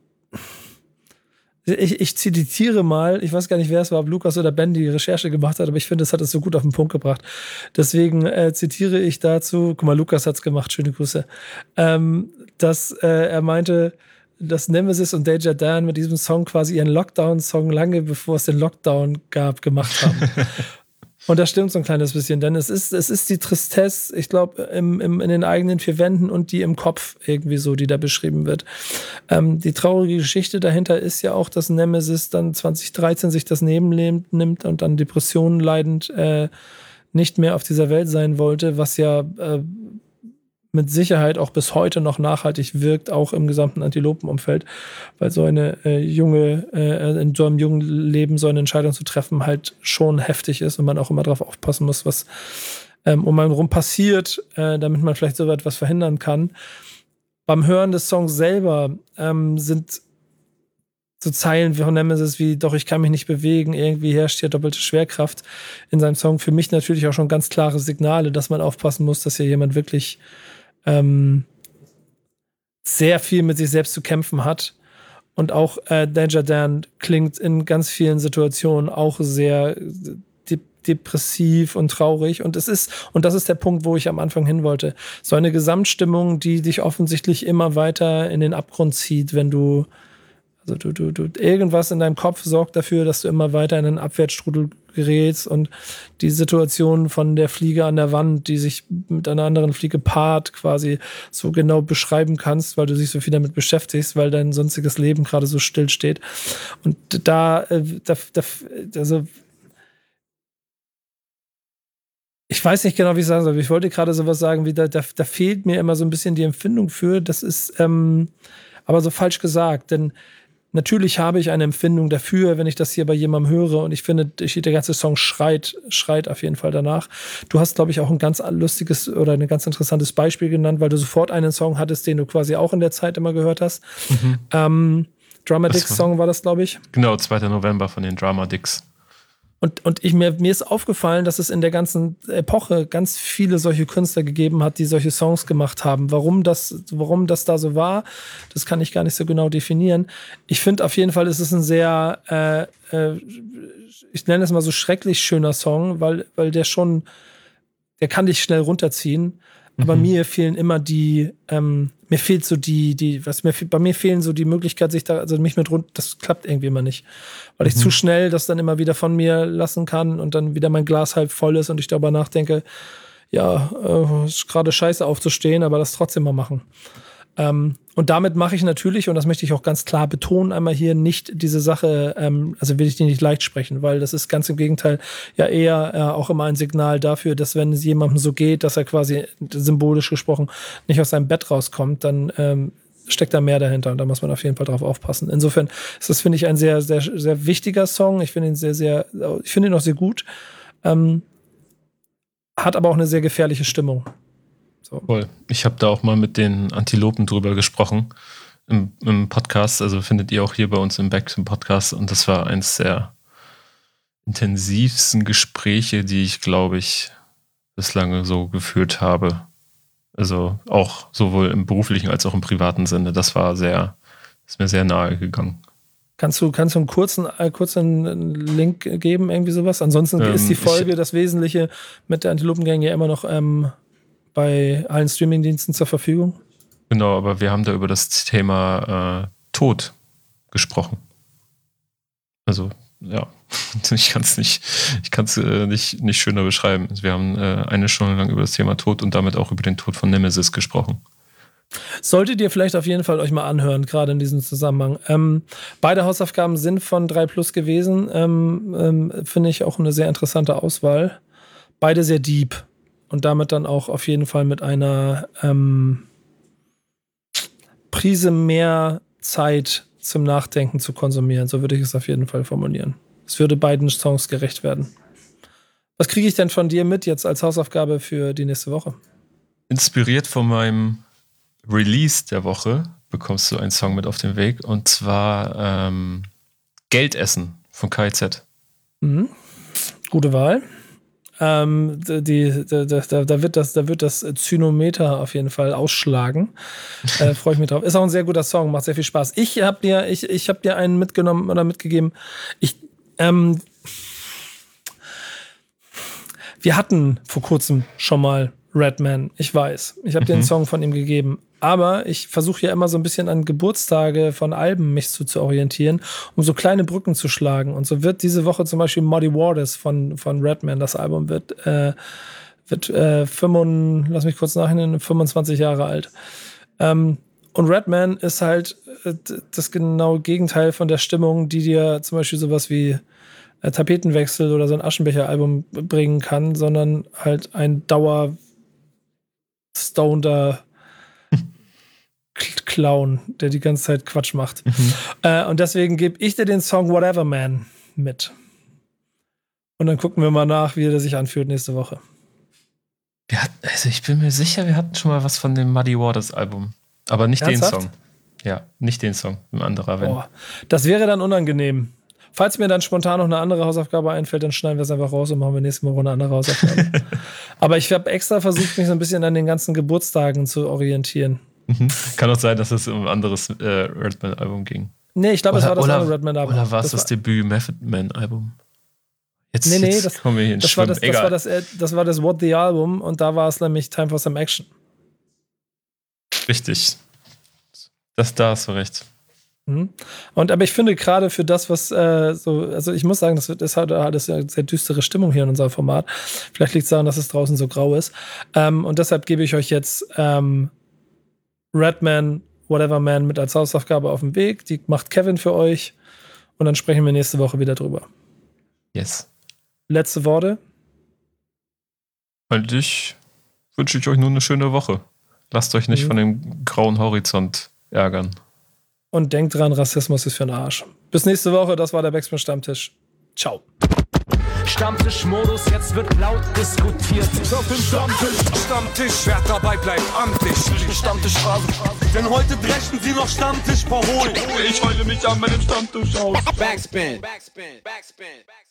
ich zitiere mal, ich weiß gar nicht, wer es war, ob Lukas oder Ben die Recherche gemacht hat, aber ich finde, es hat es so gut auf den Punkt gebracht. Deswegen zitiere ich dazu, guck mal, Lukas hat's gemacht, schöne Grüße, dass er meinte, dass Nemesis und Danger Dan mit diesem Song quasi ihren Lockdown-Song lange bevor es den Lockdown gab, gemacht haben. Und das stimmt so ein kleines bisschen, denn es ist die Tristesse, ich glaube, in den eigenen 4 Wänden und die im Kopf irgendwie so, die da beschrieben wird. Die traurige Geschichte dahinter ist ja auch, dass Nemesis dann 2013 sich das Nebenleben nimmt und an Depressionen leidend nicht mehr auf dieser Welt sein wollte, was ja mit Sicherheit auch bis heute noch nachhaltig wirkt, auch im gesamten Antilopenumfeld, weil so eine in so einem jungen Leben so eine Entscheidung zu treffen halt schon heftig ist und man auch immer darauf aufpassen muss, was um einen rum passiert, damit man vielleicht so etwas verhindern kann. Beim Hören des Songs selber sind so Zeilen von Nemesis wie "Doch ich kann mich nicht bewegen", irgendwie herrscht hier doppelte Schwerkraft in seinem Song. Für mich natürlich auch schon ganz klare Signale, dass man aufpassen muss, dass hier jemand wirklich sehr viel mit sich selbst zu kämpfen hat. Und auch Danger Dan klingt in ganz vielen Situationen auch sehr depressiv und traurig. Und das ist der Punkt, wo ich am Anfang hin wollte. So eine Gesamtstimmung, die dich offensichtlich immer weiter in den Abgrund zieht, wenn du irgendwas in deinem Kopf sorgt dafür, dass du immer weiter in einen Abwärtsstrudel gerätst und die Situation von der Fliege an der Wand, die sich mit einer anderen Fliege paart, quasi so genau beschreiben kannst, weil du dich so viel damit beschäftigst, weil dein sonstiges Leben gerade so still steht. Und also ich weiß nicht genau, wie ich sagen soll. Ich wollte gerade sowas sagen, wie da fehlt mir immer so ein bisschen die Empfindung für. Das ist aber so falsch gesagt, denn natürlich habe ich eine Empfindung dafür, wenn ich das hier bei jemandem höre und ich finde, der ganze Song schreit auf jeden Fall danach. Du hast, glaube ich, auch ein ganz lustiges oder ein ganz interessantes Beispiel genannt, weil du sofort einen Song hattest, den du quasi auch in der Zeit immer gehört hast. Drama Dicks Song war das, glaube ich. Genau, 2. November von den Drama Dicks. Und mir ist aufgefallen, dass es in der ganzen Epoche ganz viele solche Künstler gegeben hat, die solche Songs gemacht haben. Warum das da so war, das kann ich gar nicht so genau definieren. Ich finde auf jeden Fall, es ist ein sehr ich nenne es mal so schrecklich schöner Song, weil der schon, der kann dich schnell runterziehen. Aber mir fehlen immer mir fehlt so bei mir fehlen so die Möglichkeit, mich mit das klappt irgendwie immer nicht. Weil ich zu schnell das dann immer wieder von mir lassen kann und dann wieder mein Glas halb voll ist und ich darüber nachdenke, ist gerade scheiße aufzustehen, aber das trotzdem mal machen. Und damit mache ich natürlich, und das möchte ich auch ganz klar betonen, einmal hier nicht diese Sache, also will ich die nicht leicht sprechen, weil das ist ganz im Gegenteil ja eher auch immer ein Signal dafür, dass wenn es jemandem so geht, dass er quasi symbolisch gesprochen nicht aus seinem Bett rauskommt, dann steckt da mehr dahinter und da muss man auf jeden Fall drauf aufpassen. Insofern ist das, finde ich, ein sehr, sehr, sehr wichtiger Song. Ich finde ihn auch sehr gut. Hat aber auch eine sehr gefährliche Stimmung. So. Voll. Ich habe da auch mal mit den Antilopen drüber gesprochen im Podcast. Also findet ihr auch hier bei uns im Back im Podcast. Und das war eins der intensivsten Gespräche, die ich, glaube ich, bislang so geführt habe. Also auch sowohl im beruflichen als auch im privaten Sinne. Das ist mir sehr nahe gegangen. Kannst du einen kurzen Link geben, irgendwie sowas? Ansonsten ist die Folge, das Wesentliche mit der Antilopengang ja immer noch bei allen Streamingdiensten zur Verfügung. Genau, aber wir haben da über das Thema Tod gesprochen. Also, ja, ich kann es nicht schöner beschreiben. Wir haben eine Stunde lang über das Thema Tod und damit auch über den Tod von Nemesis gesprochen. Solltet ihr vielleicht auf jeden Fall euch mal anhören, gerade in diesem Zusammenhang. Beide Hausaufgaben sind von 3+ gewesen. Finde ich auch eine sehr interessante Auswahl. Beide sehr deep. Und damit dann auch auf jeden Fall mit einer Prise mehr Zeit zum Nachdenken zu konsumieren. So würde ich es auf jeden Fall formulieren. Es würde beiden Songs gerecht werden. Was kriege ich denn von dir mit jetzt als Hausaufgabe für die nächste Woche? Inspiriert von meinem Release der Woche bekommst du einen Song mit auf den Weg. Und zwar Geldessen von KIZ. Mhm. Gute Wahl. Da wird das Zynometer auf jeden Fall ausschlagen. Freue ich mich drauf. Ist auch ein sehr guter Song, macht sehr viel Spaß. Ich hab dir einen mitgenommen oder mitgegeben. Wir hatten vor kurzem schon mal Redman. Ich weiß. Ich habe dir einen Song von ihm gegeben. Aber ich versuche ja immer so ein bisschen an Geburtstage von Alben mich zu orientieren, um so kleine Brücken zu schlagen. Und so wird diese Woche zum Beispiel Muddy Waters von Redman, das Album wird 25 Jahre alt. Und Redman ist halt das genaue Gegenteil von der Stimmung, die dir zum Beispiel sowas wie Tapetenwechsel oder so ein Aschenbecher-Album bringen kann, sondern halt ein Dauer-stoneder Clown, der die ganze Zeit Quatsch macht. Und deswegen gebe ich dir den Song Whatever Man mit. Und dann gucken wir mal nach, wie der sich anfühlt nächste Woche. Ich bin mir sicher, wir hatten schon mal was von dem Muddy Waters Album. Aber nicht Ernsthaft? Den Song. Ja, nicht den Song, ein anderer. Wenn. Das wäre dann unangenehm. Falls mir dann spontan noch eine andere Hausaufgabe einfällt, dann schneiden wir es einfach raus und machen wir nächste Woche eine andere Hausaufgabe. Aber ich habe extra versucht, mich so ein bisschen an den ganzen Geburtstagen zu orientieren. Kann auch sein, dass es um ein anderes Redman-Album ging. Nee, ich glaube, es war das andere Redman-Album. Oder war es das Debüt Method Man-Album? Jetzt kommen wir hier ins Schwimmen. Das war das What the Album und da war es nämlich Time for Some Action. Richtig. Da hast du recht. Aber ich finde gerade für das, was also ich muss sagen, das hat eine sehr düstere Stimmung hier in unserem Format. Vielleicht liegt es daran, dass es draußen so grau ist. Und deshalb gebe ich euch jetzt Redman, Whatever Man mit als Hausaufgabe auf den Weg. Die macht Kevin für euch. Und dann sprechen wir nächste Woche wieder drüber. Yes. Letzte Worte? Eigentlich wünsche ich euch nur eine schöne Woche. Lasst euch nicht von dem grauen Horizont ärgern. Und denkt dran, Rassismus ist für den Arsch. Bis nächste Woche, das war der Backspin Stammtisch. Ciao. Stammtischmodus, jetzt wird laut diskutiert. Auf dem Stammtisch, wer dabei bleibt, amtlich. Stammtischphase, denn heute brechen sie noch Stammtisch verholen. Ich heule mich an meinem Stammtisch aus. Backspin.